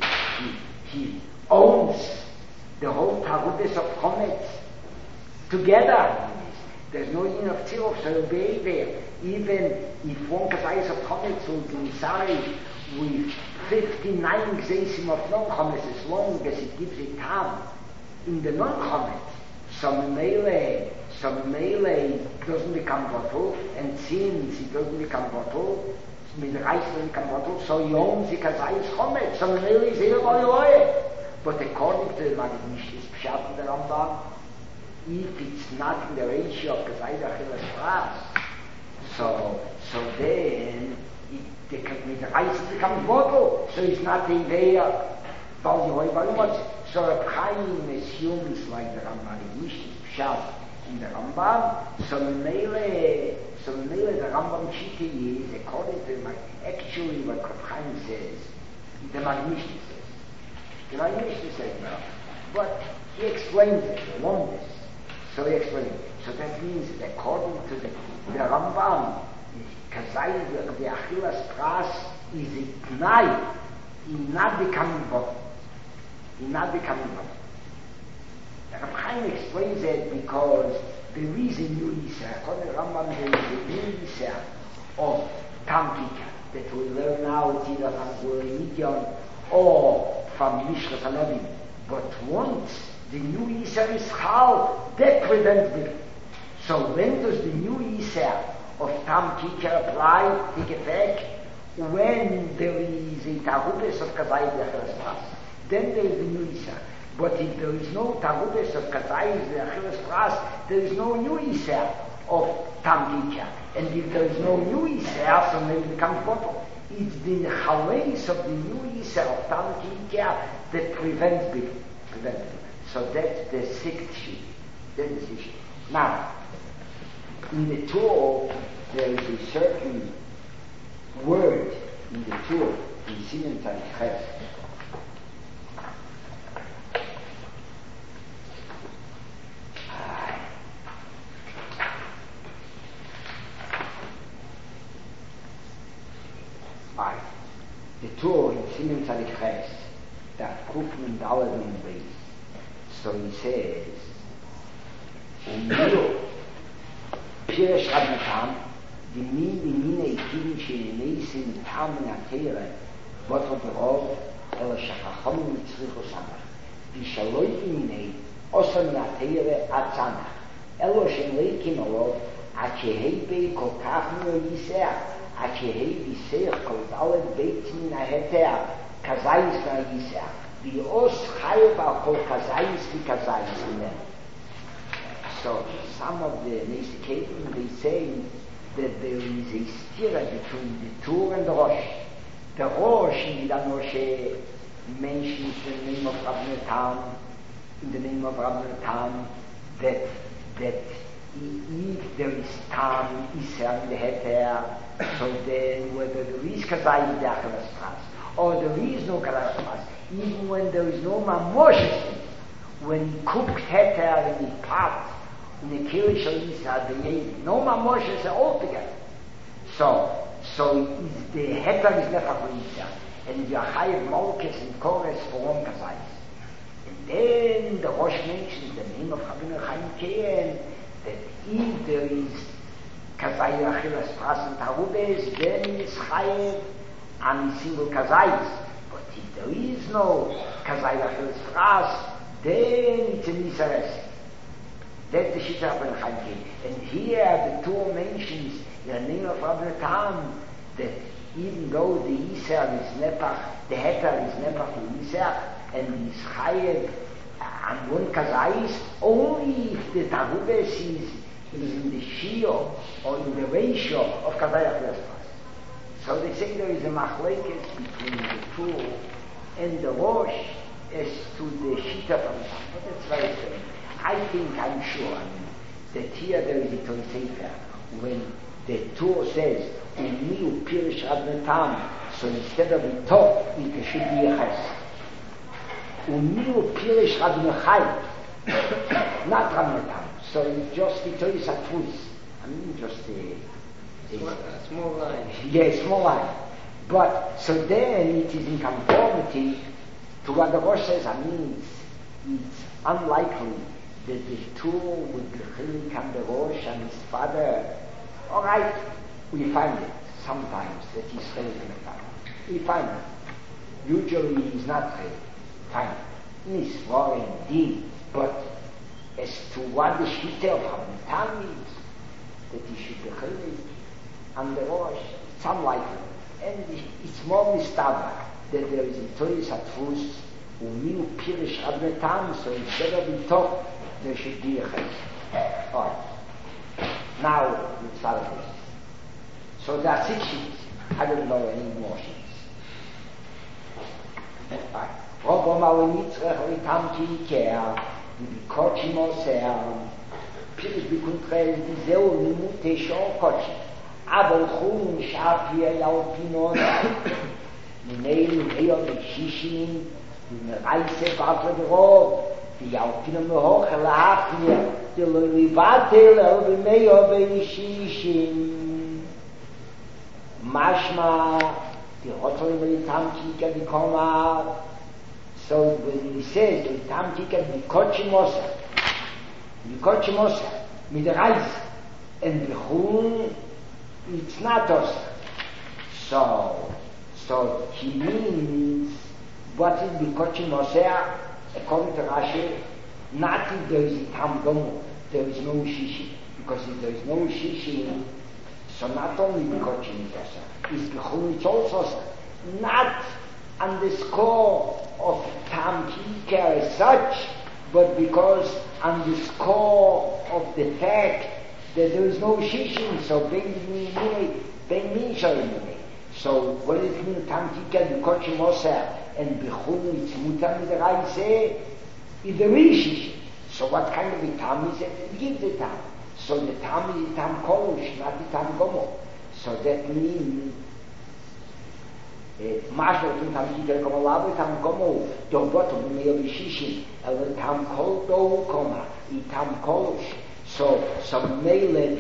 he owns the whole Tarubis of Chometz together. There's no union of Tzil, so he'll be there. Even if one Kazayas of Chometz will be sorry with 59 Gzeisim of non-Chometz, as long as it gives a time in the non-Chometz, some melee doesn't become bottle, and since it doesn't become bottle, mit Reis doesn't become bottle, so he owns the Kazayas Chometz, some melee is here by the way. But according to the Magnishtis Pshat in the Rambam, if it's not in the ratio of Kazayas Achilas Pras, so then the Reis becomes bottle, so it's not in there. Very much. So Reb Chaim assumes like the Rambam Magnishtis Pshat in the Rambam, so Mele the Rambam Shiti is according to actually what Reb Chaim says, the Magnishtis says. The Magnishtis says no, but he explains it, the longest. So he explains it. So that means that according to the Rambam, Kazai, the Achilas Pras is a Tnai, in not becoming bottom. In not becoming bottom. Reb Chaim explains it because there is a new Yisra. According to the Rambam, there is a new Yisra of Tam Kika that we learn now. It's either from Gurei Midian or from Mishras Hanavim. But once the new Yisra is Chal, that prevents it. So when does the new Yisra of Tam Kika apply, take effect? When there is a Tarubes of Kazai Achilas Pras, then there is the new Yisra. But if there is no Tarubes of Kazai Achilas Pras, there is no new Yisra of Tam Kika. And if there is no new Yisra, so then it becomes bottle. It's the Chaleis of the new Yisra of Tam Kika that prevents it. So that's the sixth sheet. That's the sixth sheet. Now, in the Torah, there is a certain word in the Torah, in Siman Tzaddik Ches. The Torah in Siman Tzaddik Ches, that Kufman Daladin Beis. So he says, Piresh Radnatam, the Mine Ekivin Shenesim Tam Natere, Bottle Berov, Ela Shachachom Mitzricho Samach, Vishaloi Mine, Osam Natere Atzanach, Elo Shenleikim Olov, Achehebe Kokach Mio Yiseh, Achehebe Yiseh Kodalet Beitz Min Aheter, Kazayis Na Yiseh, the Os Chayva Kol Kazayis Vi Kazayis in them. So some of the Nesiketim, they say that there is a stira between the Tur and the Rosh. The Rosh in the Moshe mentions the name of Rabbi Natan, in the name of Rabbi Natan, that if there is Tam, Isser in the Heter, so then whether there is Kazayis the Achilas Pras, or there is no Kazayis Pras, even when there is no Mamoshes, when he cooked Heter in the pot, in the Kirish of Yisra, no Mamoshes altogether. So is the Heter is never for Yisra, and the Achayev Malkes and Kores for one Kazayis. And then the Rosh mentions the name of Rabbeinu Chaim Kein, that if there is Kazayis Achilas Pras and Tarubes, then is Chayev and single Kazayis. But if there is no Kazayis Achilas Pras, then it's an Yisra. That's the Shita of Rabbeinu Chaim Kein. And here the Torah mentions in the name of Rabbi Natan that even though the Yisra is Nepach, the Heter is Nepach in Yisra, and is Chayev and one Kazayis, only if the Tarubes is in the Shio or in the ratio of Kazayis Achilas Pras. So they say there is a machlekes between the Torah and the Rosh as to the Shita from Natan. But that's very strange. I'm sure, that here there is a Toseifer, when the Torah says, Umiu Pirish Adnetam, so instead of a top, it should be a ches. Umiu Pirish Adnechai, not Adnetam. So it's just the Torah Satfus. I mean, just a small line. Yeah, small line. But, so then it is in conformity to what the Rosh says. I mean, it's unlikely that the two would be Chilik and the Rosh and his father. All right, we find it sometimes that he's Chilik and the father. We find it. Usually he's not Chilik. Fine. He's war indeed. But as to what the Shita of Hamilton means, that he should be Chilik and the Rosh, it's unlikely. And it's more mistava that there is a Torah Satfus Umiu Pirish Adnetam, so instead of the top, there should be a ches. Alright. Now, let's start this. So there are 6 sheets. I don't know any more sheets. Alright. Robo Mawinitzrech Ritam Kiker, Bikochim Oser, Pirish Bikuntrel, Dizeu Mimute Shon Kochim. אבל חום שפי אל פינון מנהל מהיר בשישים ומרייסה באטר ברוב ויאלפינון מהוכל להפניה דלו לבטל אל במהיר בשישים משמע תירוצו למליתם קיקה בקומה so when he says למליתם קיקה בקודשי מוסה מדרייס and בחום it's not us. So he means what is Bikochim Oseh, according to Rashi, not if there is a Tam Gomo, there is no Shishi. Because if there is no Shishi, so not only Bikochim is Oseh, it's Bechum, it's also Oseh. Not on the score of Tam Kiker as such, but because on the score of the fact that there is no shishin, so ben min shalimune. So what does it mean? Tam Kiker Bikochim Oseh and Bechum it's mutar midaraise. If there is shishin, so what kind of a tam is it? It gives the tam. So the tam is the tam kolush, not the tam gomo. So that means Mashal tum tam Kiker como lavo tam gomo do boto b'meir b'shishin el tam kol do koma I tam kolush. So mele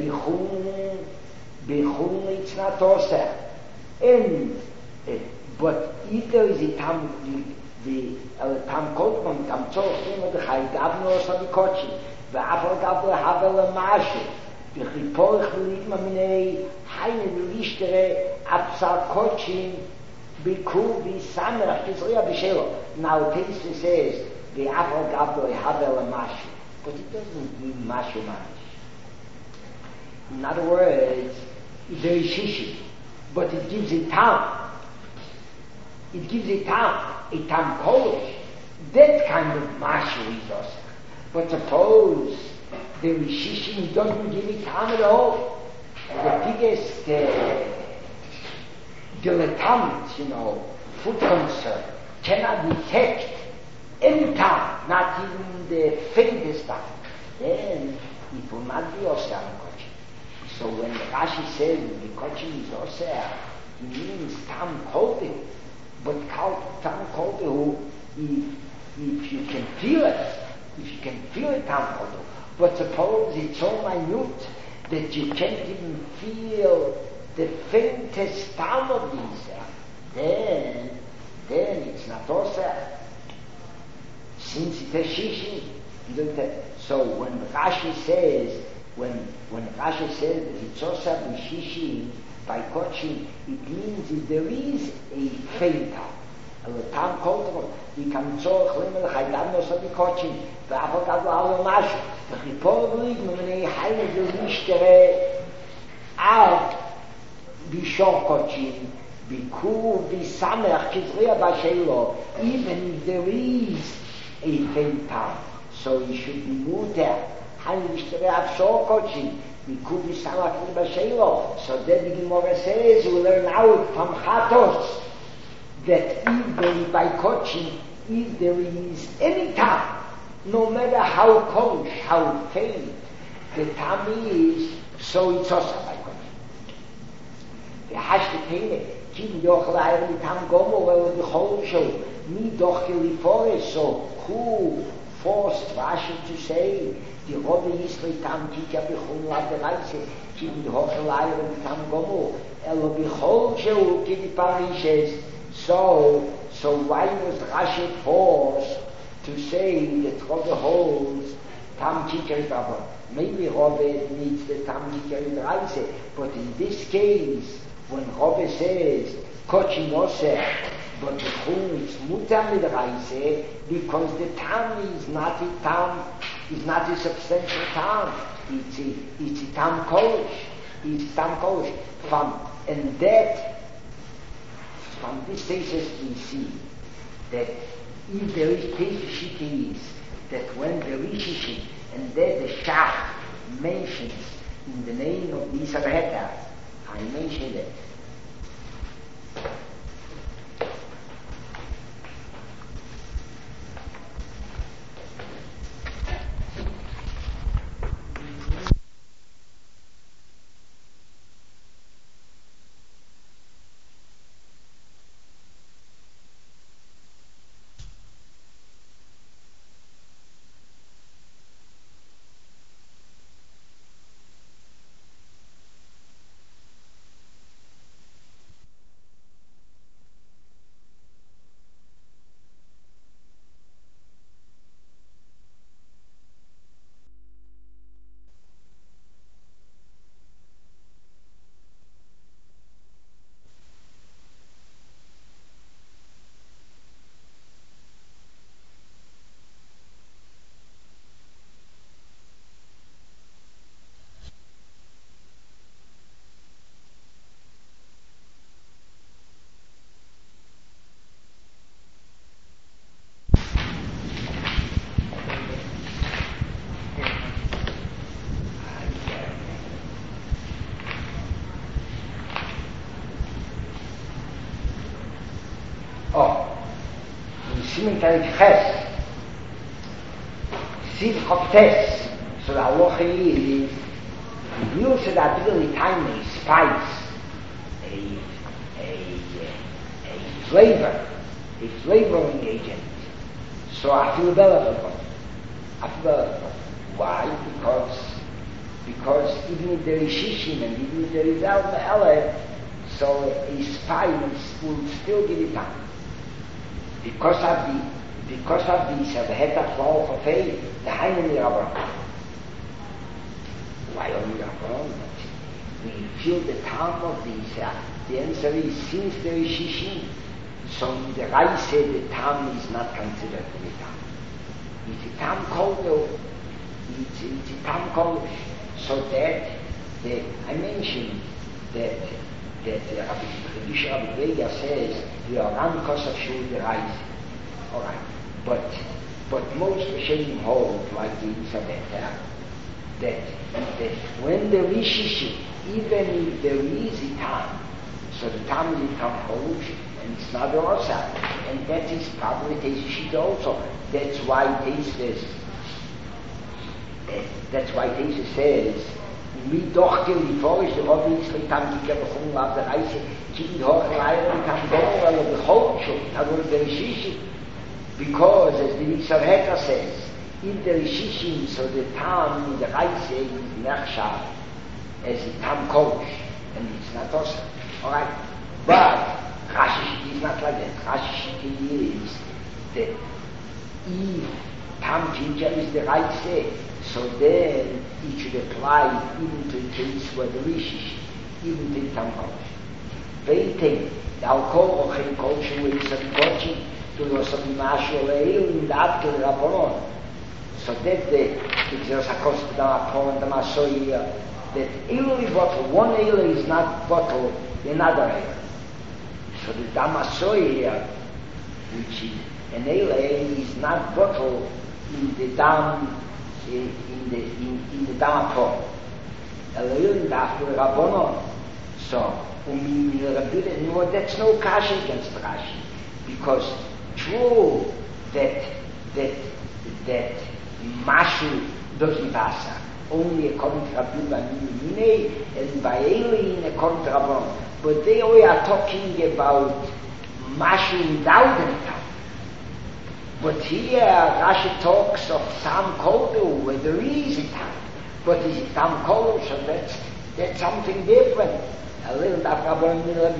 bichum it's not oseh. And but if there is a tam the tam kolpon tam tzorchim the chaydavno oseh bikochim ve'afal gavle havel mashu v'chiporich v'litma minei hayne v'lishtere apsar kochim b'ku v'samerach v'zriya b'shelo. Now Pesach says ve'afal gavle havel mashu. But it doesn't mean mashu manish. In other words, there is shishi, but it gives a tam. It gives a tam kolish. That kind of mashu is also. But suppose there is shishi and it doesn't give a tam at all. The biggest dilettante, food concern, cannot detect any time, not even the faintest time, then it will not be oseh on kochim. So when Rashi says the kochim is oseh, he means tam kolbe, but tam kolbe, if you can feel it, tam kolbe. But suppose it's so minute that you can't even feel the faintest tam of these, then it's not oseh. Since it has shishi, so when Rashi says that it's oseh b'shishi by kochim, it means if there is a faint tam koltron, you can tzorch limel chaydavno oseh b'kochim ve'afal gavle havel mashu v'chipor v'ligma minei hayne v'lishtere av b'shor kochim b'ku v'samerach kizriya b'shelo, even if there is a faint time. So you should be moved there. So then the Gemara says, we learn out from Chatos that if there is by coaching, if there is any time, no matter how close, how faint the tam is, so it's also like God. The hashtag Kim doch leider mit Tam Gomo, weil the whole show, me doch gelifore, so who forced Rashi to say, the Robbe Yisrael Tam Kika Bechol La Bereise, Kim doch leider mit Tam Gomo, elo Bechol show, Kim Parishes, so why was Rashi forced to say that Robbe holds Tam Kika Bechol? Maybe Robbe needs the Tam Kika Bereise, but in this case, when Robbe says, Kochi Noseh, but the Chum is Mutar mit Reise, because the tam is not a tam, is not a substantial tam. It's a tam kolish. It's tam kolish. From this thesis we see that if there is thesis is that when the Rishishim and then the Shach mentions in the name of the Yisrael, I mentioned it. Simon Ches, Siv Choftes, so the halacha is, you said that really tiny spice, a flavoring agent. So I feel better for them. Why? Because even if there is shishim and even if there is alba, so a spice will still give it time. Because of this, the head of law of faith, the Hainen Abraham. Why only Abraham? We feel the time of this. The answer is since there is Shishim, so the Rai said the time is not considered to be time. It's a time called, it's a time called, so that I mentioned that Rabbi Beya says the Aram Kosov Shul the Rais. All right, but most Rishonim hold like the Isabetta that when there is Shishim, even if there is a time, so the time will become Holush and it's not the Osa, and that is probably Tesis also. That's why Tesis says. Mi doch geliforisch, der Rabbi Yisrael Tam Kika Bechol auf der Reise, Kim doch leider Tam Gomo, weil Bechol schon, aber der Rishishi, because as the Yisrael says, in the Rishishi, so the Tam in the Reise is Nechshav, as the Tam Kolish, and it's not awesome. Alright? But Rashi is not like that. Rashi is that if Tam Kika is the Reise, so then it should apply even to a case where the Rishish, even to Tam Kolish. Waiting, the alcohol of a culture with some coaching to the Sabimashu in the Abkel Rabbanon. So that if there's a cost to the Rabbanon, the Masoya, that every bottle, one ale is not bottle, another ale. So the Damasoya, which is an ale, is not bottle in the Dam. In the Damapo, in the Rabbanon. So, no, that's no kasha against Rashi, because true that Mashu doesn't pass. Only according to Rabbi Mine and by alien according to Rabban. But they all are talking about Mashu without any tam. But here Rashi talks of Tam Kodu where there is a tam. But is it Tam Kodu? So that's something different. A little bit of Rabban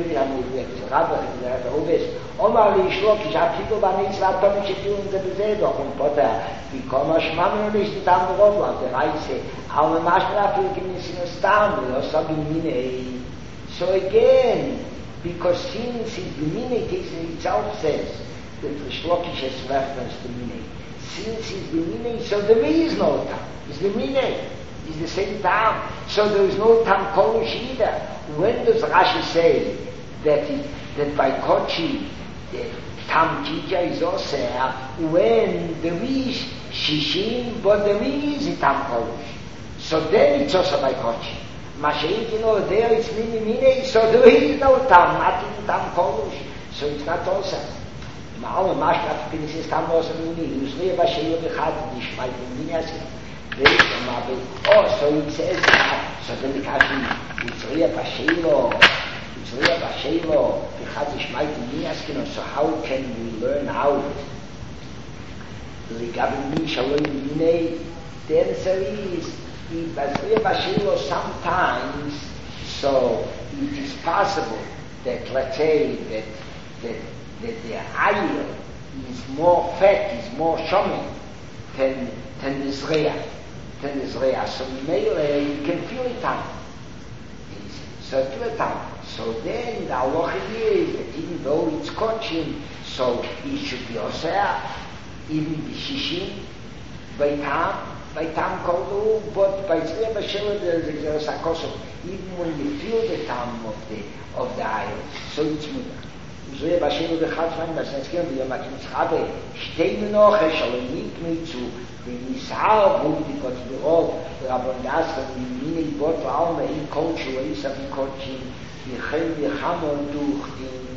Omar Lishlokish, Apito Banisla Tomichitu in the Bezedo, und Potter, wie kommen Schmammen und nicht am Roland, der Reise, aber Maschla Fliegen ist in a Stam, or something Mine. So again, because since the Mine itself says that the Shlokish has reference to Mine, since it's the Mine, so there is no Tam, it's the Mine. Is the same Tam. So there is no Tam Kolish either. When does Rashi say that by Kochi the Tam Kija is also when there is Shishin, but there is a Tam Kolish. So then it's also by Kochi. Mashiach, there it's Mine, so there is no Tam, not in Tam Kolish. So it's not also. Ma'al Mashiach Pinis is Tam also Mine. Usually Bashayu Bechad Nishmai Mine. Oh, so it says so then the Kashi, Yitzriya Bashelo, Pichad Ishmael Miaskin, so how can we learn out? The answer is, Yitzriya Bashelo sometimes, so it is possible that, let's say, that the ayil is more fat, is more shomim than the Zreya. So Mele, you can feel it out. It's circular time. So then the halacha is that even though it's kochim, so it should be oseh, even b'shishim, by tam kodu, but by tzriya b'shela there's a kosom. Even when you feel the time of the ayil, so it's muda. tzriya b'shela the chatman, but since again the yamakim tzchabe, shtei menoche shalom nikmi zu. Wenn ich sage, wo die Gott berot, aber das von mir Gott auch in Coach ist auf Coach, wir haben durch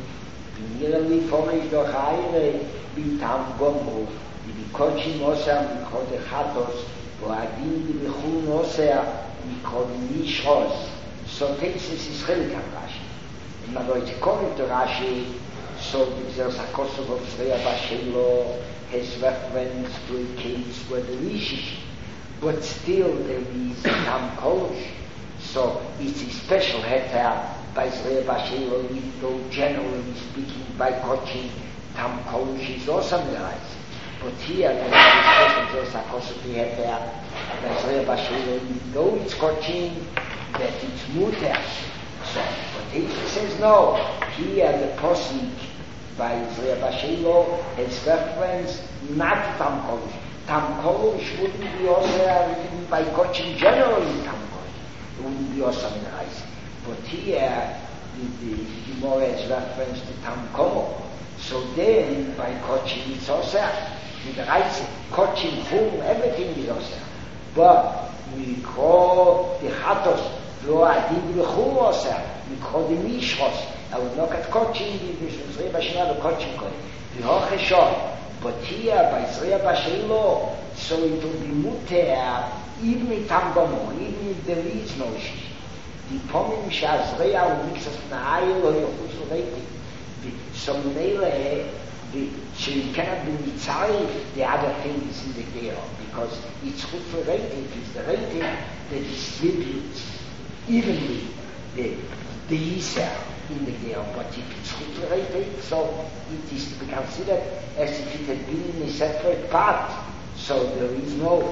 die mir nie vor ich doch eine mit am Gombo, die Coach muss am Code Hatos, wo adin die Khun Oser, mit Code Mishos. So this is really Rashi. Und man wollte kommen zu Rashi, so dieser Kosovo Zreya Bashelo has reference to a case where there is Shishi, but still there is Tam Kolish. So it's a special heter by Zreya Bashelo, even though generally speaking by Kochin, Tam Kolish is also realized. But here there is a Kosovo heter by Zreya Bashelo, even though it's Kochin, that it's Muter. So, but he says no, here the Posnik by Zreya Bashelo has reference not to Tam Kolish. Tam Kolish wouldn't be also by Kochin generally Tam Kolish. It wouldn't be also in the Reise. But here the Gemara has reference to Tam Kolish. So then by Kochin it's also in the Reise. Kochin, Chum, everything is also. But we call the Hatos, Lo Adin B'Chum also. We call the Mishos. I would look at Kochin, Zreya Bashelo, the Kochin Koi. The Hocheshon. But here, by Zreya Bashelo, so it will be Muter, even in Tamgomo, even if there is no Shish. The Pomim Shazreya will mix us from the Ayel or Yochus related. So Mele, so you cannot be Mitzari, the other things in the Geo, because it's good for rating, it's the rating that distributes evenly the Yisrael in the Geo, but if it's cultivated, so it is to be considered as if it had been in a separate part. So there is no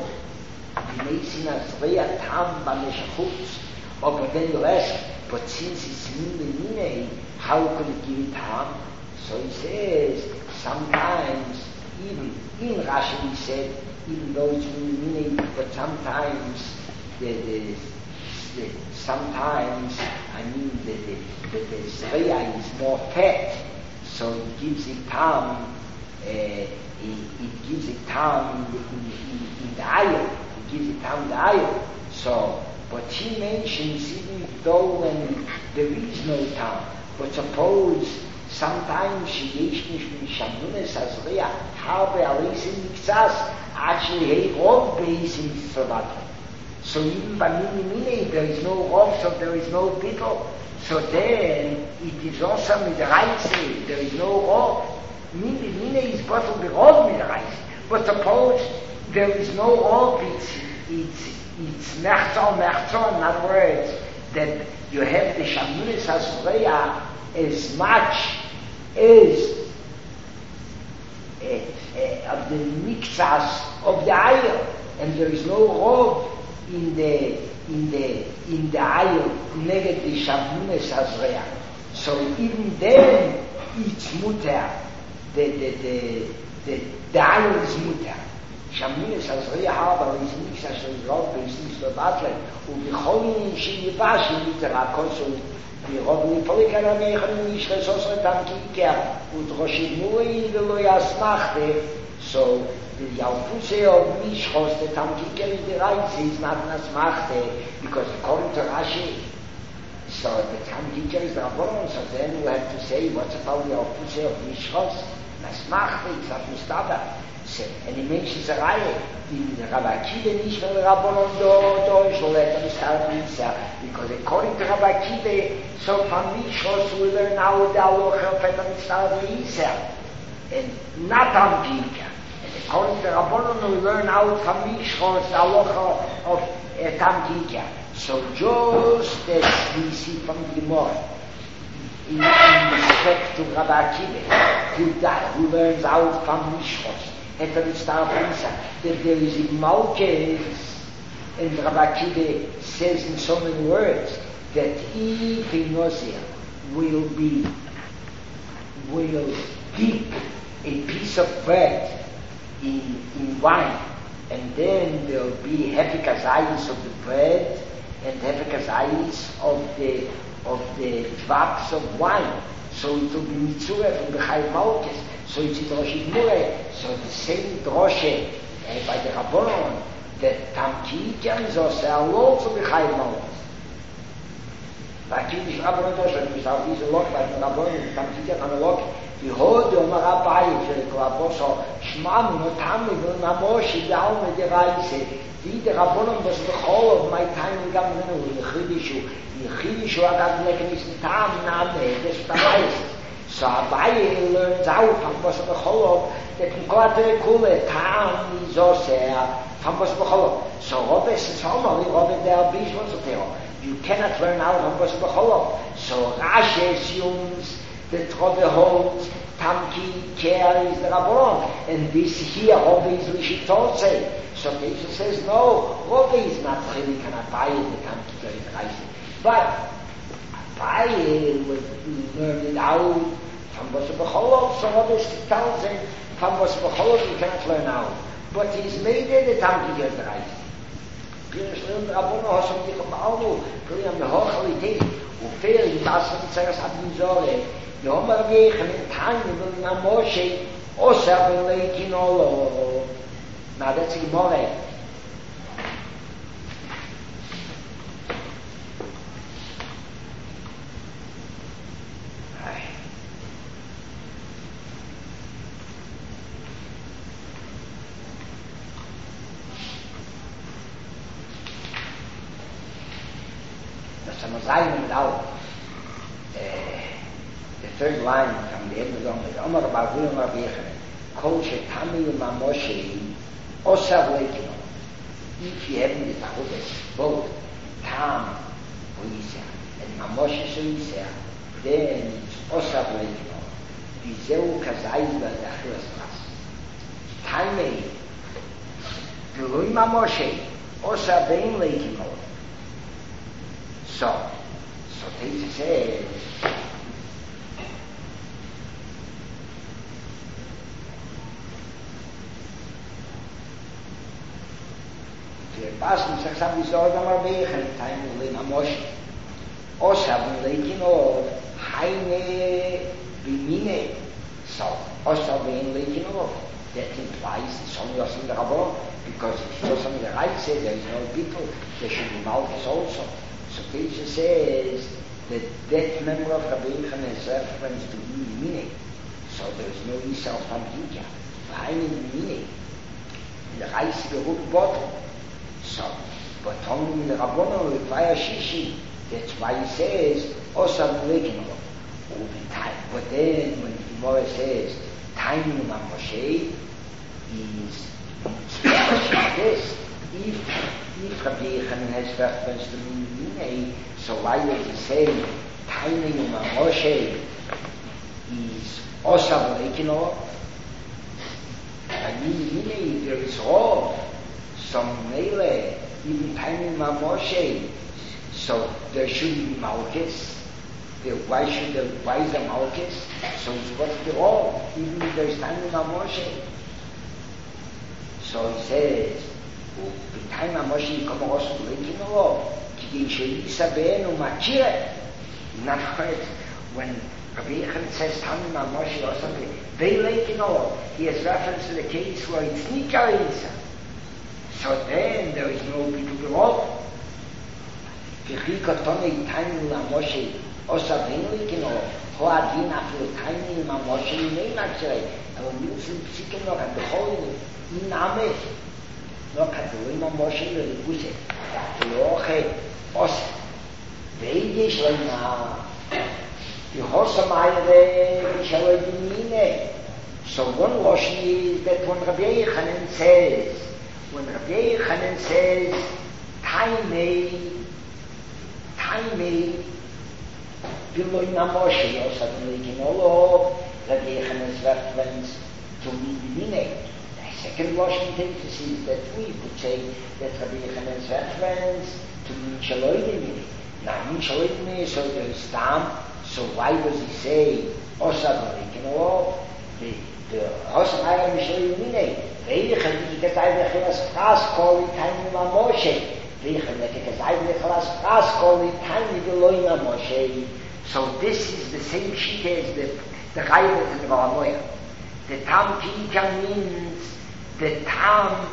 Mesin Azreya Tam B'Meshachutz, or but then the rest. But since it's Mine, how could it give it Tam? So he says sometimes, even in Rashi he said, even though it's Mine, but sometimes sometimes, I mean, the Zreya is more fat, so it gives it Tam, it gives it Tam in the ayil, it gives it Tam in the ayil. So, but he mentions, even though when there is no Tam, but suppose sometimes she yesh nicht mit Shamunes Azriya, harbe Alisa Mikzas, actually hey Rov Beisim Mitzvot. So even by Mini, there is no Rov, so there is no Bittul. So then, it is also with the Reise, there is no Rov. Mini is bottled with Rov with the Reise. But suppose there is no Rov, it's Mertzal, in other words, that you have the Shamunis Azriya as much as of the Mikzas of the Ayah, and there is no Rov in the Ayah neged the Shamunis Azriya. So even then it's mutter. The Ayah is mutter. Shamunis Azriya aber is nicht as a Rov is nicht so badly. ובכל שיבה שליטר הקוסו לרוב מפוליקה למייכן מישחס עושה תמקיקר ודרושי ולא יסמכת. So the Yalfuse of Mishchos, the Tamkiker in the right is not Nasmachte, because according to Rashi, so the Tamkiker is the Rabbanon, so then we have to say, what's about the Yalfuse of Mishchos? Nasmachte, it's not Mustaba. So, and he mentions a Reihe, in the Rabbi Akiva, nicht von Rabbanon do, so let them start Misa, because according to Rabbi Akiva, so from Mishchos we learn how the Aloha of Peter start Misa, and not Tamkiker. According to Rabbanon, we learn out from Mishchos, the halacha of Tamkika. So just as we see from the Gemara, in respect to Rabbi Akiva, who learns out from Mishchos, and then it's that there is a Malkes, and Rabbi Akiva says in so many words that if a Nosir will dip a piece of bread in wine, and then there will be hefekas ayis of the bread and hefekas ayis of the drops of wine. So it will be mitzurah from the Chayim Malkes. So it's Droshe Mure. So the same Droshe by the Rabbanon that Tamkiker is also the Chayim Malkes. By Kiddush Rabbanon Droshe, we saw these a lot by the Rabbanon, Tamkiker and a lot. Behold, Omer Abaye, Rabboso, Shmam, Notami, Namoshi, Yalme, the Reise, the Rabbonon was the whole of my time in Gamenu, the Chidishu, I got mechanism, Tam, Name, the Reise. So Abaye learns out from was the whole of that Mkoate Kule, Tam, is also from was the whole. So Robes is Homer, Robes there, Bishwas of Teo. You cannot learn out from was the whole. So Rashi assumes that Robbe holds Tamkiker is the Rabbanon, and this here Robbe is Lishitotze. So Pesach says no, Robbe is not Chilik and Abaye, the Tamkiker is Reise. But Abaye was learned out from Boshe B'cholov, so Robbe tells him from Boshe B'cholov you cannot learn out. But he's made it the Tamkiker is Reise. Pirish learned the Rabbanon Hosham Tichom Ba'almu, Priyam Mehochaliteh, Uferi Tasam Tzeres Abin Zoreh, Yomer Yechen in Tanya will not Moshe Osa will lake in all. Now that's a Gemara. That's a Mazayim without. The third line from the end of the Omer Bavu Omer Yechen, Kol Shetami Mamoshe Osav Lekino. If you have in the Tachudes both Tam Oisa and Mamoshe Soisa, then it's Osav Lekino. Vizeu Kazayim Achilas Pras. Taimei Gului Mamoshe Osav Vein Lekino. So Teisa says, Pasuk says some resort on our way and time will in Amosh. Osav lekin or Haine Bimine. So Osav lekin or that implies it's only us in the Rabbanon, because if it's also in the right side there is no people, there should be Malchus also. So Teacher says that member of Rabbi Yochanan is reference to Mine. So there is no Isa of Tamkika. Einen Mine. In the Reisige Rut bottle. So, but only in the Rabbonon with Vaya Shishi, that's why he says, Osam Lekinov. But then when the Gemara says, Tainim Moshe is this. If Rabbi Yochanan has reference to Mine, so why does he say Tainim Moshe is Osam Lekinov? And Mine, there is all some Mele, even Tainim Moshe. So there shouldn't be Malchus. Why is the Malchus? So it's what's the all, even if there is Tainim Moshe. So he says, Tainim Moshe come also to Lekinov, Kidin Sheisa Be'enu Machire. In other words, when Rabbi Yochanan says Tainim Moshe or something, they Lekinov, he has reference to the case where it's Nikar Isa. So then there is no Bitul Berov. Kechikotone Tainim Moshe Osa Lekinov, Hoadin after Tainim Moshe Meinachire, and when you see Psikim noch at the Holy in Ame, noch at the Lima Moshe Lelibuse, Loche Osa, Veidish Lema, the Hosa Meire, Vishalodimine. So one Loshi is that when Rabbi Yochanan says, Taimei, Biloi Moshe, or suddenly Kinolo, Rabbi Yochanan's reference to Mine. The second Loshi thesis is that we could say that Rabbi Yochanan's reference to Michaloidimine. Now Michaloidimine, so there is Tam, so why does he say, or suddenly Kinolo? The Hosamaya Michaloidimine. Veichem Nikatay Vechilas Praskoli Tainim Moshe. Veichem Nikatay Vechilas Praskoli Tainim Veloim Moshe. So this is the same sheet as the Chayvot and the Valamoya. The Tam Kika means the Tam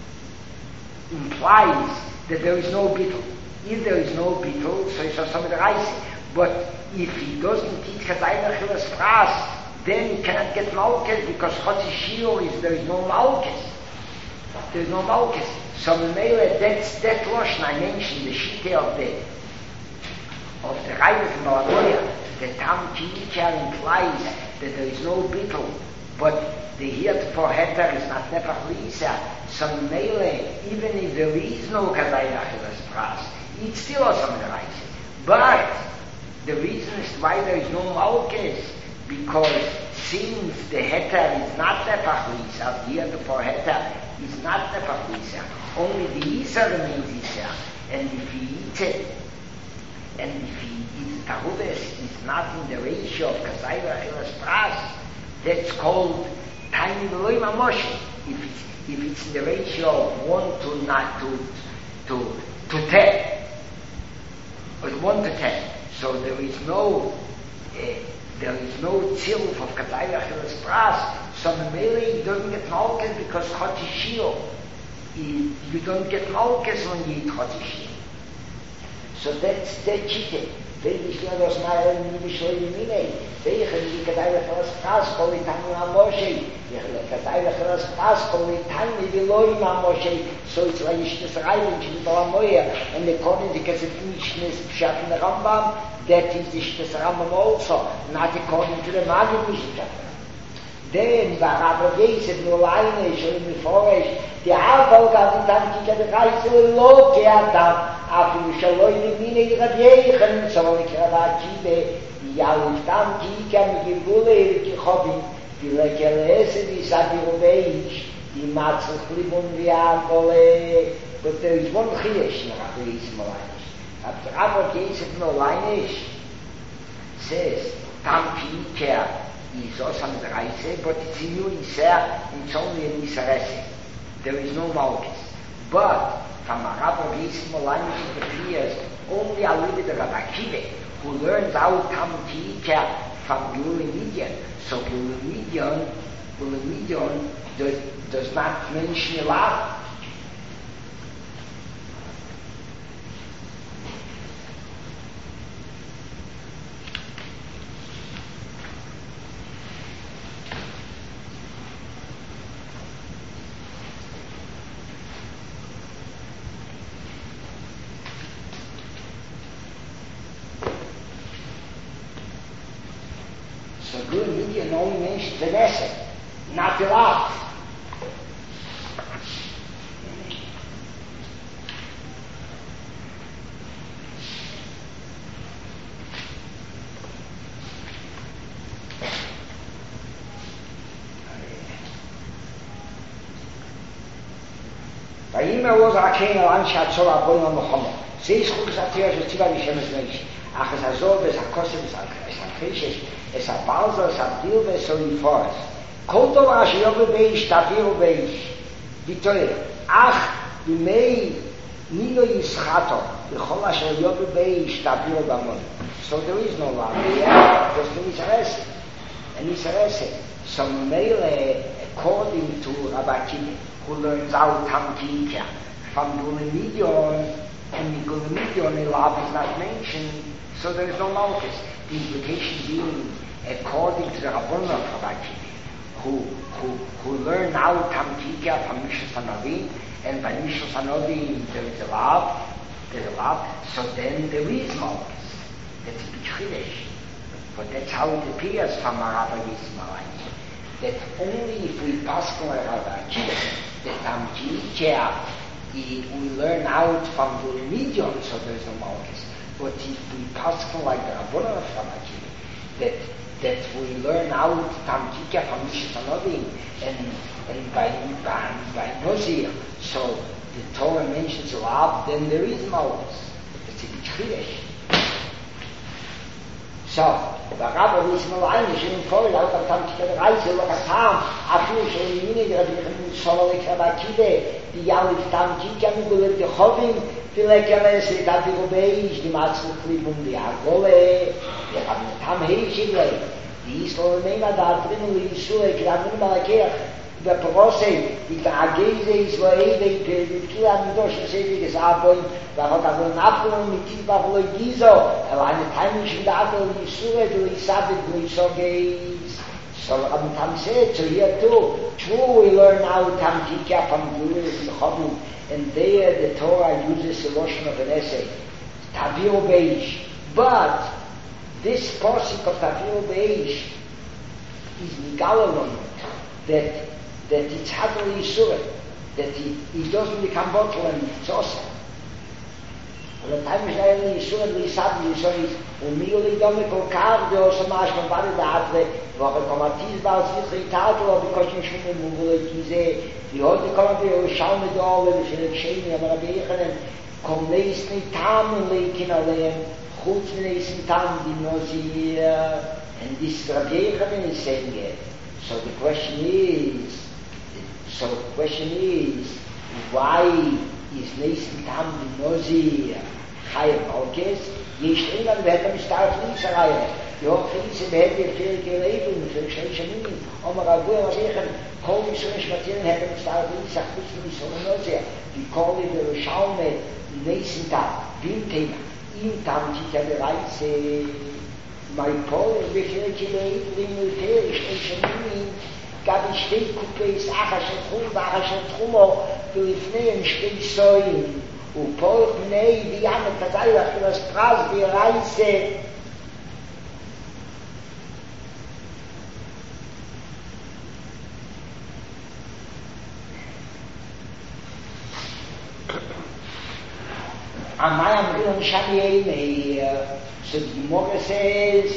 implies that there is no bittul. If there is no bittul, so it's some of the Reise. But if he doesn't teach Katay Vechilas Pras, then you cannot get Malchus because Chotzi Shiur is there is no Malchus. There is no Malchus. So Mele, that's that Lashon I mentioned, the Shite of the Raiva from Malagoya, the Tam Kiyichar implies that there is no bittul, but the heretofore heter is not Nefach Lisa. So Mele, even if there is no Kadai Achilas Pras, it's still also Mele. But the reason is why there is no Malchus, because since the heter is not Nefach Lisa, the heretofore heter is not Nefach Lisa, only the Isa remains Isa, and if he eats it, and if he eats Tahuves, is not in the ratio of Kasayva Elas Pras, that's called Tainim Veloim Moshe. If it's in the ratio of 1 to 10, or 1 to 10, so there is no tziluf of Kasayva Elas Pras. So Mele you don't get Malchus because Chotzi Shiur. You don't get Malchus when you eat Chotzi Shiur. So that's that cheating. Wenn ich mir das mal in die Schleine mine, wegen die Kadai Vechilas Pras kol Tainim Moshe, Kadai Vechilas Pras kol Tainim Veloim Moshe. So it's like ich das rein in Balamoya, and the Kohen the Kasefinish Pshat in the Rambam, that is the Rambam also, not according to the Magid Pshat. Then Rabbi Yosef no line show me forest the Alpha got the Tam the Reise lo Keatam after Shaloi Mine Rabbi Yochanan so like Rabbi Kibe Yalu Tam Kika mi Gibule ki Khobi the Lekeles the Sabirovich the Matzah Klibun Viakole. But there is one Chiesh in Rabbi Yosef no line. After Rabbi Yosef no line says Tam Kika is also the Reise, but it's a new Isa, it's only an Isarese. There is no Malchus. But from Rabbi Yosef Molanish it appears only a little bit of Rabbi Kive, who learns out Tam Kiika from Gilui Midian. So Gilui Midian does not mention Elav. doing Midian only mentions Vanessa, not the lot. Vayimer was Akein al Anshe Atzor Aboin al Mohammed. Seis Chulus Atiyah Shetiva Vishemes Meish. Ach es Azor, es HaKosem, es HaKreshes, es HaBalza, es HaBdil, es HaLiforas. Kol Dovar Asher Yobe Beish, Taviru Beish. Vitoyer. Ach, Bimei Nilo Yischato, B'chol Asher Yobe Beish, Taviru Bamon. So there is no law. Just an Isareset. An Isareset. So Mele, according to Rabbi Akiva, who learns out Tamkika from Gulamidion, and the Gulamidion Elab is not mentioned, so there is no Malchus. The implication being, according to the Rabbanah of Rabbi Akiva, who learn out Tamkika from Mishra Sanavim, and by Mishra Sanavim there is a lab, so then there is Malchus. That's a bit Chidesh. But that's how it appears from Rabbi Yismael. That only if we pass on Rabbi Akiva, that Tamkika, we learn out from the medium, so there's no Malchus. But if we pass on like the Rabbanah of Rabbi Akiva, that we learn out Tamkika from Mishra Sanavim, and by Nozir, so the Torah mentions Lab, then there is Malchus. It's a bit Chidesh. So, the Rabbi Yismael Einish in Torah out of Tamkika the Reise, look at Tam, Afu Shelimini, the Rabbi Solomon Rabbi Akiva, the Yalif Tamkika, Mugulur the Chovim, the Lekeres, the Taviru Beish, the Matzl Klibum, the Argole, the Rabbi Tam Heishigle, the Yisrael Remeina, the Artrim, the Yisrael, the Rabbi Malakeh, the Parose, the Ageze, Israel, the Kila Midosh, the Zabon, the Hotavon Apple, the Tibavlo Gizo, and the time she got the Yisrael, the Isabit, the Isogays. So Rabbi Tam said, so here too, true, we learn now Tamkika from Gulur and Chovim, and there the Torah uses the lotion of an essay, Taviru Beish. But this posik of Taviru Beish is Nigalalon, that it's Hadar Yisrael, that he doesn't become bottle and it's awesome. Und der Time ist eigentlich Yisrael, wie ich sage, Yisrael ist, und mir liegt damit auch klar, der auch so maß von beide Daten, wo er kommt, dies war es nicht Tatel, aber ich kann nicht mehr, wo diese, die heute kommen wir, schauen wir da, wenn wir vielleicht schämen, aber wir kommen nicht Tamen, legen allein, gut mit diesen Tamen, die nur sie, and this Rabbi is saying it. So the question is, why is Neisen Tam the Nozi Chayim Malkes? Yesh England, we had them start Israel. Die Hochfriese, we had the Fähige Leben, für Shemini, Omar Abu Arechen, Kol Yisrael Shmatieren, had them start Israel, Christen Nozi, die Kol the Shalme, Neisen Tam, Bintema, in Tam, die Reise, my Paul, the Fähige Leben, Shemini, gab ich steht Kupes, Achashe Trumo, Filifnein steht Soin, und Paul Pnei, die Anne Kazayla, für das Pras, die Reise. Am Mayam Rion Shamiei, so the Gemara says,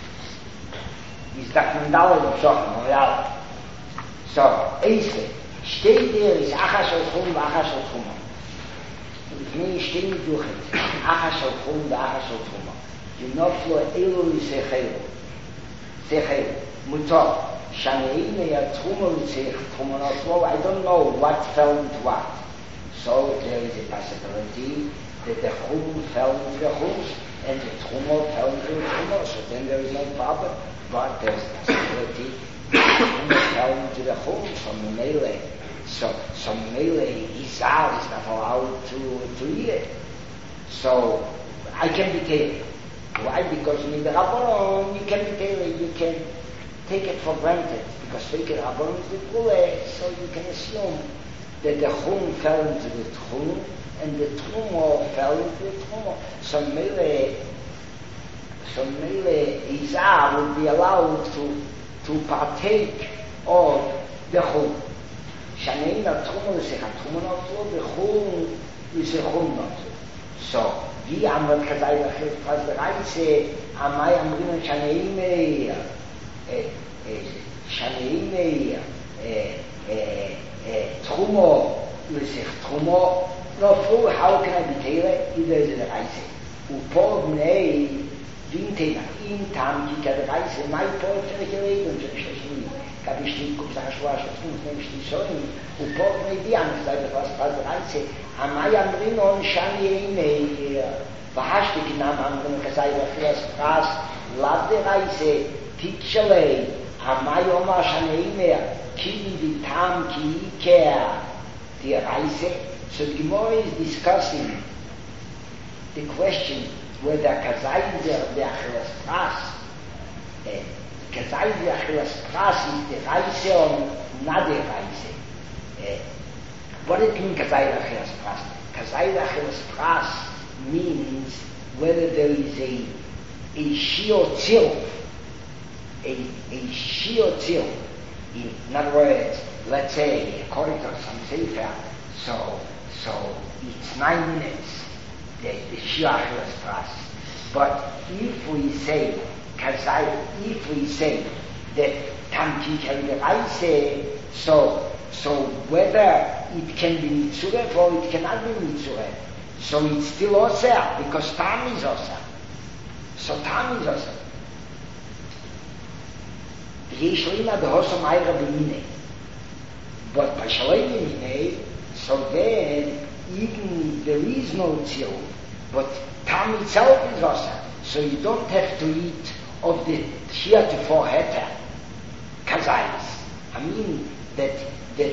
So, Eise, steht der ist Achas al Chum, Achas al Chum. Und mir stehen nicht durch es. Achas al Chum, Achas al Chum. Die Noflo Elu Sechelu. Sechelu. Mutter. Shaneine ya Chum Sech Chum Noflo. I don't know what fell into what. So there is a possibility that the Chum fell into the Chum and the Chum fell into the Chum. So then there is no problem. But there's a possibility that the Chum fell into the Chum from the Melee. So Melee, Izar is not allowed to eat it. So I can be taken. Why? Because in the Rabbanon, you can be taken, you can take it for granted. Because the Rabbanon is the Kule, so you can assume that the Chum fell into the Tchum, and the Tchum fell into the Tchum. So Melee, Izar would be allowed to partake of the Chum. Shanein Tchum is a Tchum Noflo, the Chum is a Chum Noflo. So, wie Amrat Kazai Lachil Paz the Reise, Amai Amrin Shanein Tchumo is a Tchumo Noflo, how can I be Taylor? Either is the Reise. Upod Mnei, Vintena, in Tam, Kika the Reise, my Port, and the Leben, Kabishti Kupsashwash, nämlich Sonnen, und Portmei die Angst, was Reise, Amai Amrin on Shani Vahashtik Nam Amrin Kasai Vafias Pras, Lab de Reise, Tichale, Amai Oma Shani Kin di Tam Ki Ikea, the Reise. So the Gemara is discussing the question whether Kasai the Achilas Pras, Kasai the Achilas Pras is the Reise or not the Reise. What does it mean, Kasai the Achilas Pras? Kasai the Achilas Pras means whether there is a shiur a shiur tzil. In other words, let's say, according to some sefer, so it's 9 minutes, the shiur Achilas Pras. But if we say that Tam Ki the Reise, so whether it can be Mitzureh or it cannot be Mitzureh, so it's still Oseh, because Tam is Oseh. So Tam is Oseh. But by Shalei B'minei, so then even there is no Tzil, but Tam itself is Oseh. So you don't have to eat of the heretofore heter, kazayis. I mean that the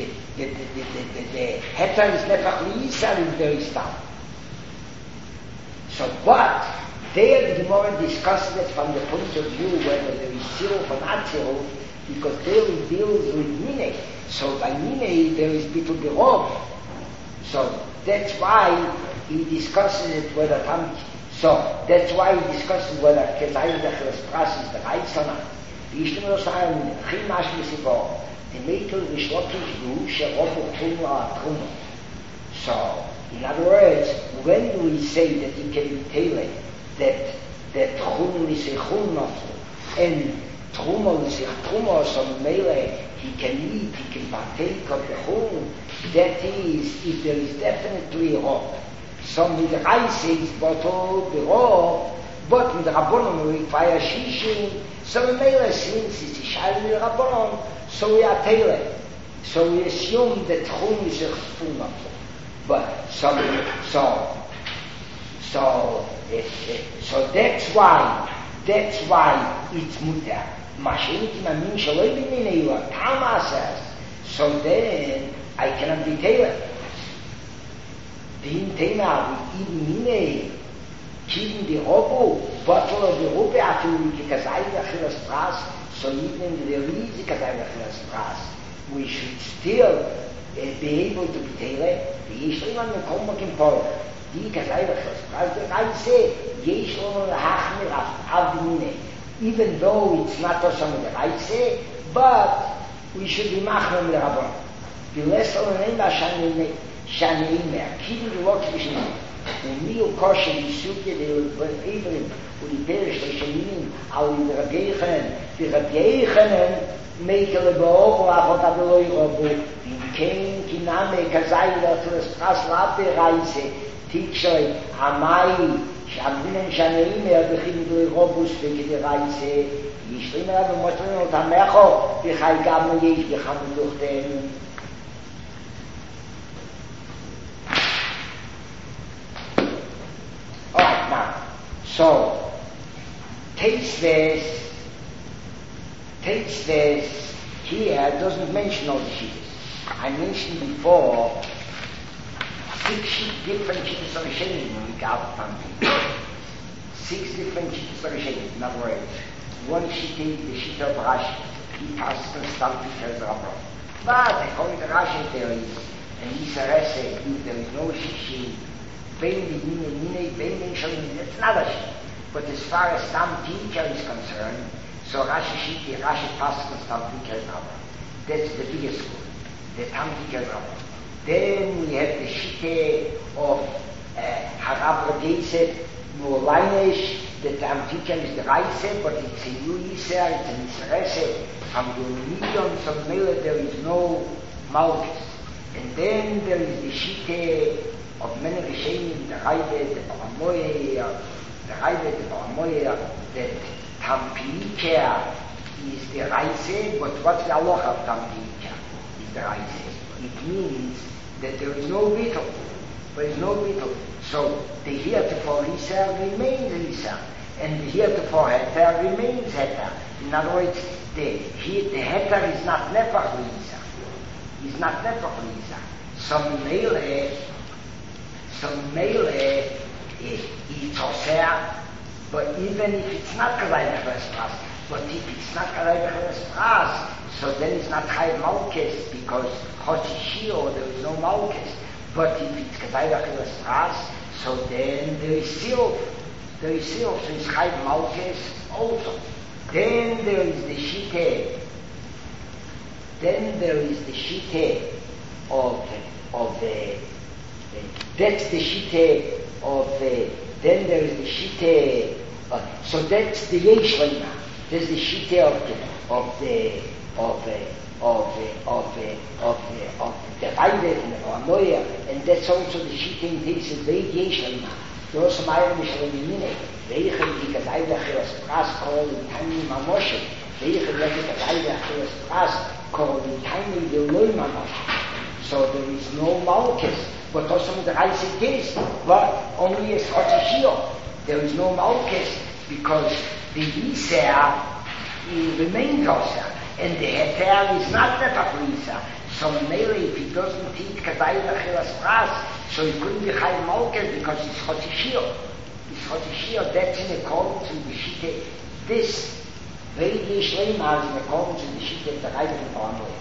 heter is nefach liyisar in very stam. So, but there the Gemara discusses it from the point of view whether there is zero or not zero, because there it deals with minei. So by minei there is bittul berov. So that's why he discusses it whether tam. So that's why he discusses whether Kesai the Achilas Pras is the right or not. The Ishtam Yosayim, Chim Mashmi Sivo, the Meitel Vishlokish Du, Sherobu Tumla Trum. So, in other words, when do we say that it can be tailored, that Tchum is a Chum Noflu, and Tchum is a Tchum, so Mele, he can eat, he can partake of the Chum, that is, if there is definitely a hope. So with the Reise is bottled, the raw, but with the Rabbanon we require Shishin, so the Mele, since it's a Shai with the Rabbanon, so we are tailored. So we assume that Chum is a full Noflu. But, so that's why it's mutter. Mashenit Mamin Shaloi B'minei or Tama says, so then I cannot be tailored. Din Tema with Minei, Kiden the Robo, bottle of the Robe after we get Achilas Pras, so even the Rizik Achilas Pras, we should still be able to be tailored. יש לו לנו כל מקים פועל. די כזאי וחס. אז I say, יש לנו להחמיר אף מיני. Even though it's not also with the I say, but we should be machmer with the Rabban. ולס לנו נעים שאני אימר. כאילו לא כבשני. ומי הוא קושי יסוגי לעברים ולפרש לשנים על רבי יחנן ורבי יחנן מייקל לבאוב ואחות אבלוי רבו ואם כן כנעמה כזאי לתרס פרס לאפרייסה תקשוי המאי שעמדינם שנאים מהדכים בלוי רובוס וכדי רייסה ישלים עליו ומותרים אותם מאחו וחי גם יש בחמוד דוכתנו Alright, now, so, Tetzves here doesn't mention all the sheets. I mentioned before 6 different sheets of Hashem when we got something. 6 different sheets of Hashem, in other words. One sheet is the sheet of Rashi. He passes on something as Rabbi. But according to Rashi there is an Isarese, there is no sheet. It's another sheet. But as far as some teacher is concerned, so Rashi passes on some teacher is Rabbi. That's the biggest school. The Tam teacher is Rabbi. Then we have the sheet of Harab Geset, Murleinish, the Tam teacher is the Reise, but it's a new Yisrael, it's an Israel. From the millions of Mele there is no Malchus. And then there is the sheet of many Rishonim, the Raive, the Baramoya, that Tampilicha is the Reise, but what's the halacha of Tampilicha is the Reise. It means that there is no beetle. There is no beetle. So the heretofore Risa remains Risa, and the heretofore Heter remains Heter. In other words, the Heter is not Nefach Risa. Is not Nefach Risa. Some mele it's osea, but even if it's not Kalayim Chespas, but if it's not Kalayim Chespas, so then it's not Chai Malkes, because Choshishio, there is no Malkes. But if it's Kalayim Chespas, so then there is Silv, so it's Chai Malkes also. Then there is the Shite of that's the shite of then there is the shite so that's the Yeshlema. There's the shite of the Raivet and the Baramoya, and that's also the shite in this is very Yeshlema. There are some Irish Leminine. They can because I was pras called in tiny Mamoshe. They can let it as I was pras called in tiny Deloy Mamoshe. So there is no Malchus. But also the Reise is, but only as Chotishio. There is no Malchus because the Yisrael remains also, and the Heter is not Nefach Risa. So mainly if he doesn't eat Kadai Lachilas Pras, so he couldn't be Chai Malchus because it's Chotishio. It's Chotishio, that's in accordance with the Shite. This very Yishlema is in accordance with the Shite of the Raiva and Baramoya.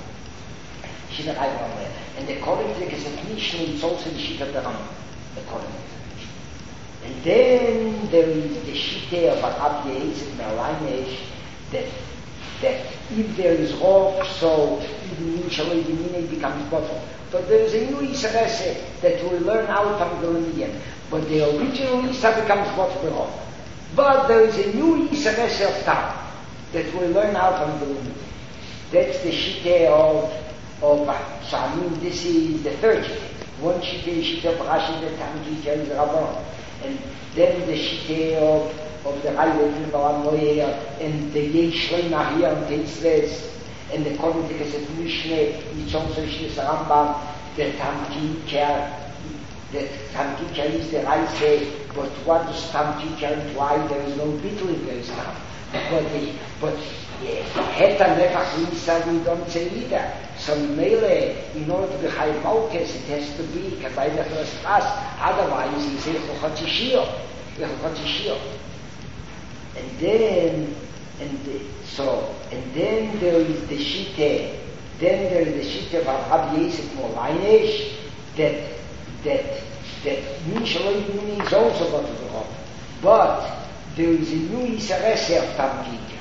And according to the Geset Mishnah, it's also the Shita of the Rambam. According to the Mishnah. And then there is the Shita of Rabbi Yezid Merlainesh that if there is Rov, so even Yushaloi Dimine becomes bottle. But there is a new Yisarese that will learn out from the Lenian. But the original Yisar becomes bottle Rov. But there is a new Yisarese of Tam that will learn out from the Lenian. That's the Shita of so I mean this is the third sheet. One sheet is sheet of Rashi, the Tam teacher is Rabban. And then the sheet of the Raivet and Baramoya, and the Yeshlema here on Tetzves, and the according to the Mishnah, it's also sheet of Rambam, the Tam teacher is the Reise, but what does Tam teacher imply? There is no beetle in there is Tam. But Heter Nefach Risa we don't say either. So Mele, in order to be Chai Malkes, it has to be Kadai Lachilas Pras. Otherwise, he says Chotishio. And then there is the Shite. Then there is the Shite of Rabbi Yezid Merlainesh that Mishaloi Dimini is also got to the Rov. But there is a new Yisarese of Tam Teacher.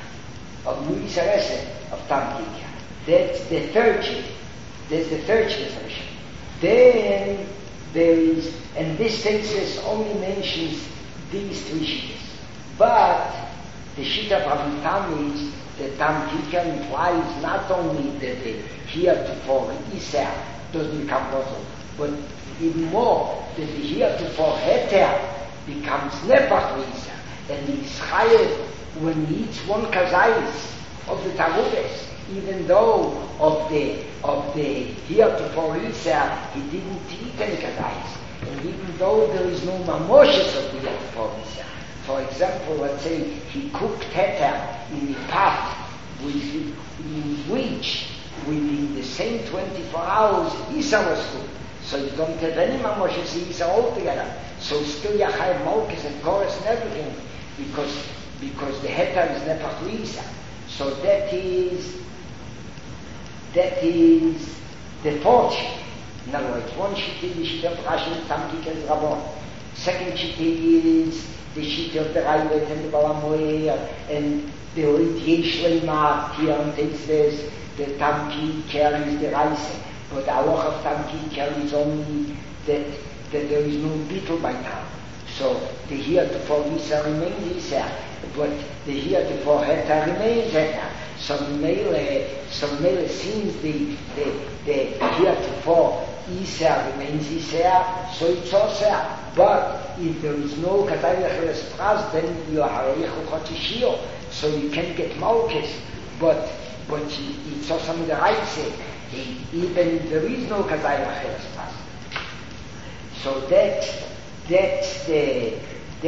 That's the third sheet. Then there is, and this text only mentions these three shittas. But the shitta of Rabbi Tam is that Tam Kika implies not only that the heretofore Isser doesn't become bottle, but even more that the heretofore Heter becomes Nepach Isser, and the Israel, when he eats one kazayis of the Tarubes, even though of the heretofore Isser he didn't eat any kazayis, and even though there is no mamoshes of the heretofore Isser. For example, let's say he cooked heter in a pot in which within the same 24 hours Isa was cooked. So you don't have any mamoshes Isa altogether. So still you have malchus and chorus and everything because the heter is nepach Isa. So that is the fourth sheet. In other words, one sheet is the sheet of Rashi and Tamkik and Rabon. Second sheet is the sheet of the Raivet and the Balamoyer and the Yesh Leimah here on Tetzves, the Tamki carries the Reise, but the Aloch of Tamki carries only that there is no beetle by Tam. So the heretofore Isa remains Isa, but the heretofore Heter remains Heter. So Mele since the heretofore Isa remains Isa, so it's Oser. But if there is no Katay Lecheres Pras, then you are Hareyechu Chotishio, so you can get Malchus, but it's also the right say, even if there is no Katay Lecheres Pras. So that's the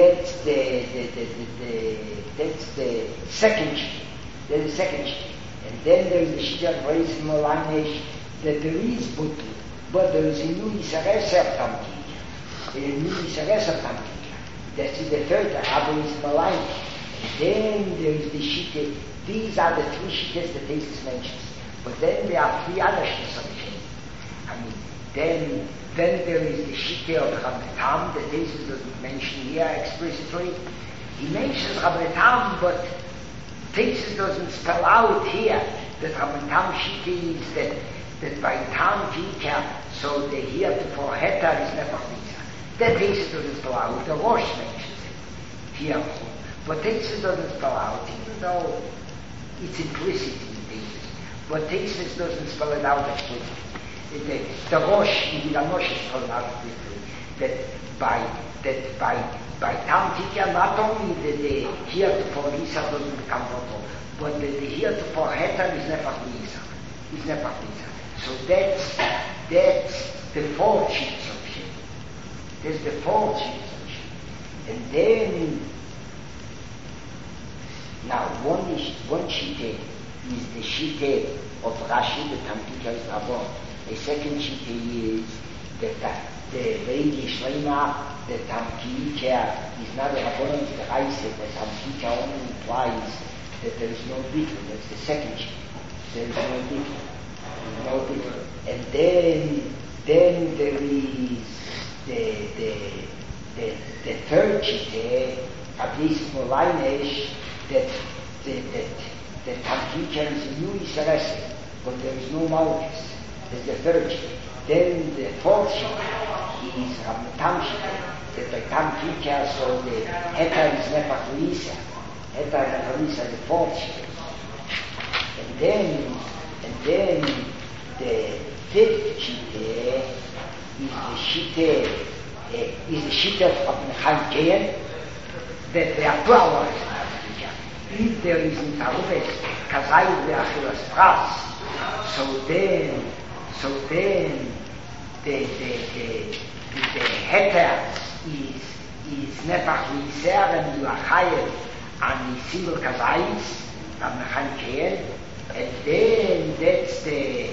second sheet. There's the second sheet. And then there is the sheet of Reis Molanesh, that there is Butu, but there is a new Isareser Tamki. That is the third Rabbi is Malayin. Then there is the Shitte. These are the three Shittes that Jesus mentions. But then there are three other Shittes. I mean, then there is the Shitte of Rabbi Tam that Jesus doesn't mention here explicitly. He mentions Rabbi Tam, but Jesus doesn't spell out here that Rabbi Tam Shitte is that by Tam Kika, so the heretofore Heter is never Misa. That Jesus doesn't spell out. The Rosh mentions it here, but Jesus doesn't spell out, even though it's implicit in Jesus. But Jesus doesn't spell it out explicitly. The Rosh, in the Rosh, spell it out explicitly. That by Tam Tikya, not only the heretofore Isa doesn't become Roto, but the heretofore Heter is never Isa. Is never Isa. So that's the fourth sheet. There's the fourth sheet. And then, now one sheet is the sheet of Rashi, the Tamkika is Rabon. A second sheet is the Yesh Leimah, the Tamkika is not a Rabon, it's the Reise. The Tamkika only implies that there is no beetle. That's the second sheet. There is no beetle. And then there is the third sheet, at least for Leinesh, that Tamkika is a new Israel, but there is no Malchus. That's the third sheet. Then the fourth sheet is Rabbi Tam sheet, that by Tamkika, so the Heter is Nepach Isa. Heter is Nepach Isa, the fourth sheet. And then the fifth sheet is the sheet of Chaim Keyen, that there are 2 hours. If there is in Tarubes Kazayit ve'achilas pras, so then the heter is nepach v'yiser, and you are chayev on the single Kazayis of Chaim Keyen, and then that's the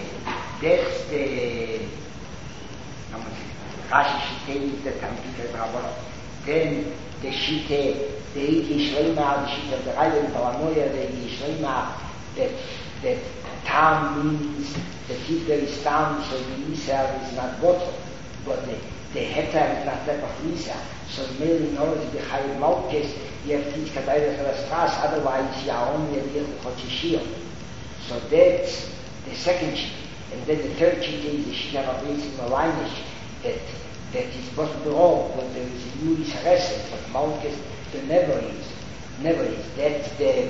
Rashi Shitte is the Tamkika Rabban. Then the Shitte, the Yesh Leimah, the Shitte of the Raiva and Balamoyer, the Yesh Leimah, that Tam means that if there is Tam, so the Isa is not bottle, but the Heter is not that of Isa. So mainly in order to be Chayiv Malkes, you have to teach Kadai Lechel, otherwise you are only a Yechel Chochishio. So that's the second sheet. And then the third sheet is the Shitte of Rabbi Yitzchak Malinish, that that is supposed to be wrong, but there is a new Israel, but Malchus, there never is. Never is. That's the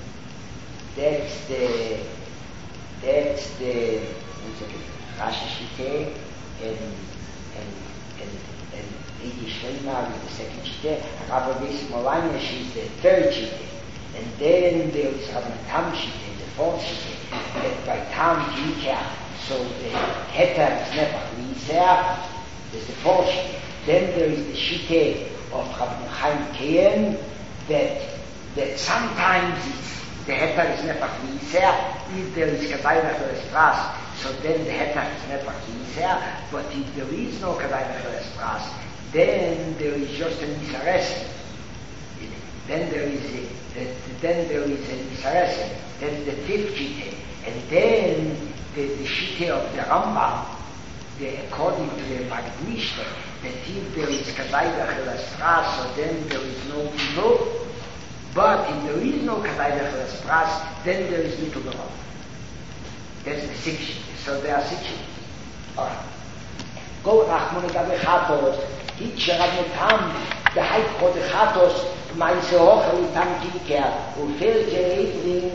Rashi Shite and Edi Shleimar is the second Shite, Rabbi Besim Olanish is the third Shite, and then there is Rabbi Tam Shite, the fourth Shite, that by Tam Jika, so the Heter is never Lisa, there's the fourth Shite. Then there is the Shite of Rabbi Chaim Kein, that sometimes the Heter is never Lisa, if there is Kadayna for the Stras, so then the Heter is never Lisa, but if there is no Kadayna for the Stras, then there is just an Isaresin. Then there is an Isaresin. That's the fifth Shite. And then the Shite of the Rambam, according to the Magdishta, that if there is Kadayda Chelas, so then there is no evil. But if there is no Kadayda Chelas, then there is little Rambam. That's the sixth Shite. So there are 6 Shites. Alright. Go Rachmon Gabe Chatos. Hitcherabnotam, the height for the Chatos, Meise Hocher with Tam Kika, und Felgeleibring,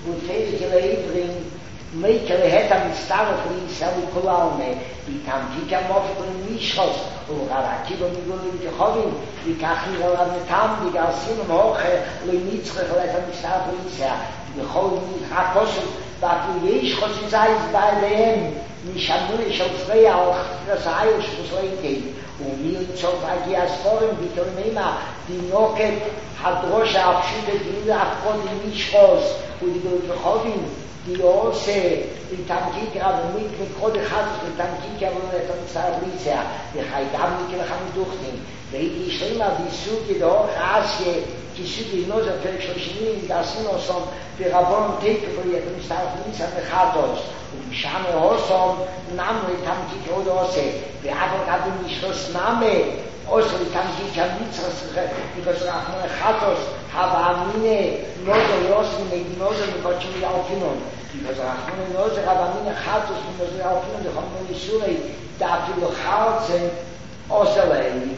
Meikel Hetam Starfri, Savi Kulaume, wie Tam Kika Mofrin Mishos, und Rarakido Migulim Jehobin, wie Kachir Rabnotam, die Garsin Hocher, Lemitzre Hetam Starfri, die Chol Chatos, but we wish Chosi Zayz by them, Mishamuri Shofrei auch, das Ayush Musleite. ומי לצור והגיע הספורים בתורמימה דינוקת הדרוש הפשוט דיון להפקוד עם משחוס ודיגול בחובים דיוסה לתמקיק רבמית מקוד אחד לתמקיק רבמית המצטרף ליציה וחי גם מכלך מדוכנים והייתי שלמה ביסוג ידעור חעשיה כיסוג ינוז הפרק 30 גרסין עושם ורבון תקף וליית המצטרף ליציה מחדוש ומשם הוסום נאמו לתמקיק עוד עושה ואבל גדול משחוס נאמה עושה לתמקיק המצרס because Rachmon Chatos have amine nozer yosem nozer mevachim yalkinon because Rachmon nozer have amine Chatos nozer yalkinon the Chachmon Yisurei da'afilu chalzen oselei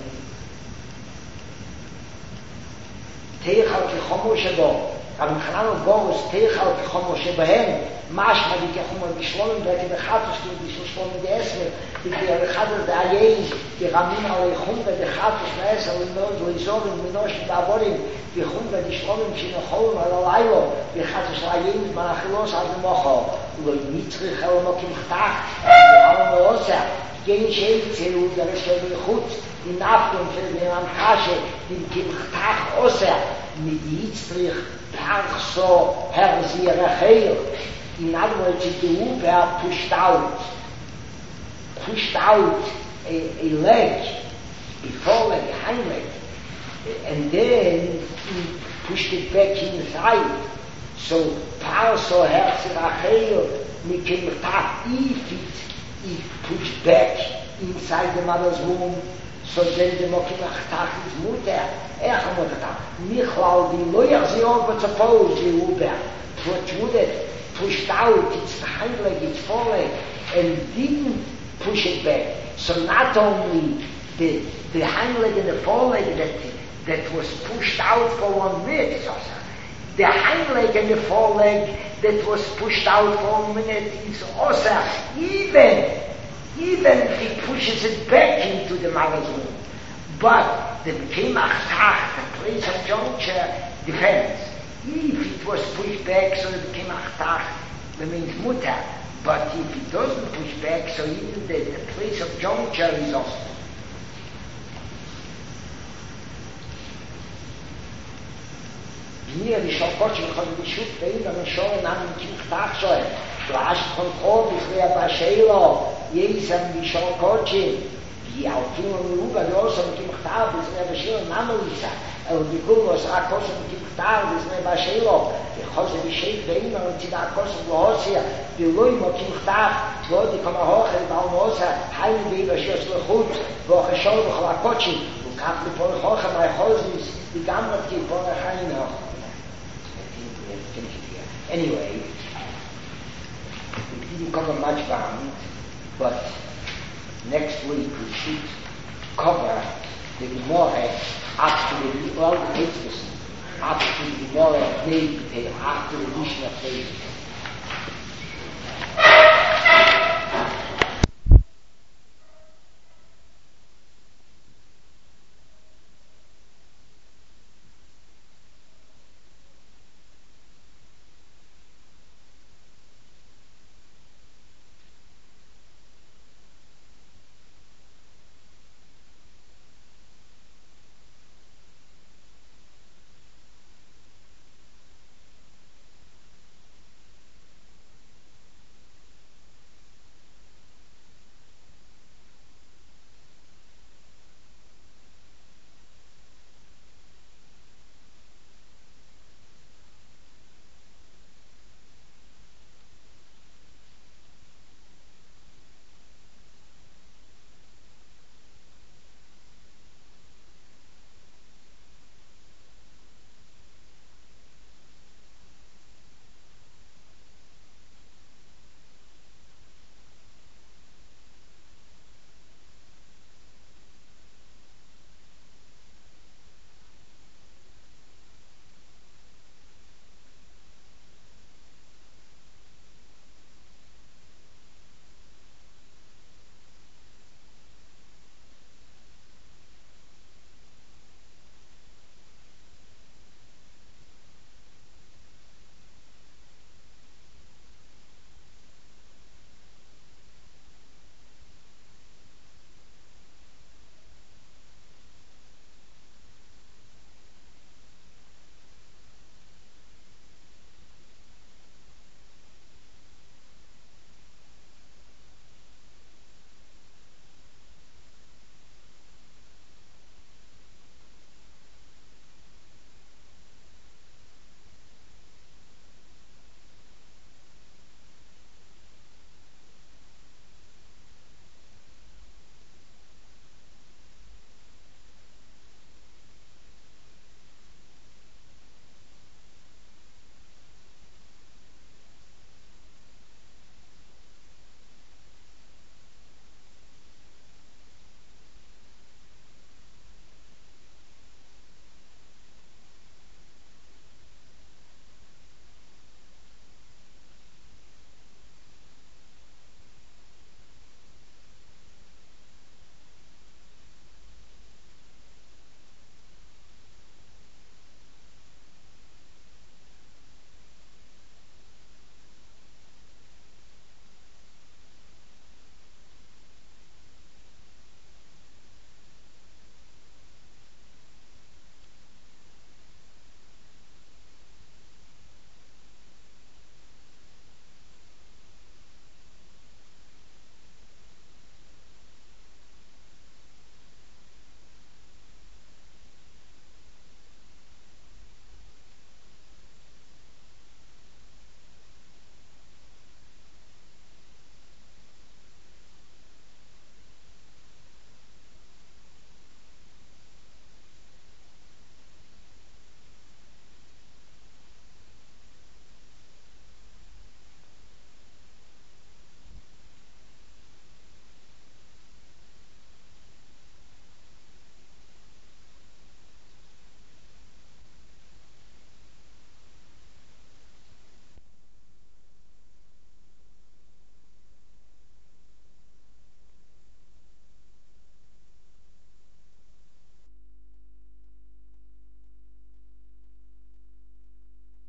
teichal kechomo shebo Rabbi Chanan Boros teichal kechomo shebohem משמע די כחומר בשלום דאתי בחתוס די בשלום די אסמר די חתוס דאייז די רמין על חום די חתוס נאס על נור לזור מנוש דאבורים די חום די שלום שנחול על לילה די חתוס אייז מאחלוס על מוחו ומיצריך על מוקים חתך על נוסע גיין שייט צו דער שייט חוט די נאפטן פון דעם חאשע די קימחתך אוסע מיט יצריך פארסו הרזיר רחל in other words, the Uber pushed out a leg, a foreleg, a hind leg, and then he pushed it back inside. So, Parso Herz Rachel became tough if pushed back inside the mother's womb. So then the Mokimach is Mutter, Michlal, the lawyer, the over suppose the Uber protruded. Pushed out its hind leg, its foreleg, and didn't push it back. So not only the hind leg and the foreleg that was pushed out for 1 minute, the hind leg and the foreleg that was pushed out for 1 minute is also even if he pushes it back into the mother's womb. But the Kemach, the place of juncture, depends. If it was pushed back, so it became achtach, that means mutter. But if it doesn't push back, so even the place of juncture is also. Mir die Schokotchen von die Schut bei der schon am Tag schon. Du hast Kontrolle bis wer bei Schelo, jeden die Schokotchen, die auch tun über los und die macht ab bis wer bei Schelo Namolisa. Und die Kurvos a Kosovo Kitar, das ne Bashelo, die Hose die Sheikh Beima und die da Kosovo Hosia, die Loimo Kitar, wo die kommen hoch in Balmosa, heim wie Bashos Lechut, wo Cheshol und Chlakochi, und kam die Pol hoch bei Hosis, die Gammat die Pol Heim noch. Anyway, we didn't cover much ground, but next week we should cover the Gemara after all the cases, after the Gemara after the Mishnah phase.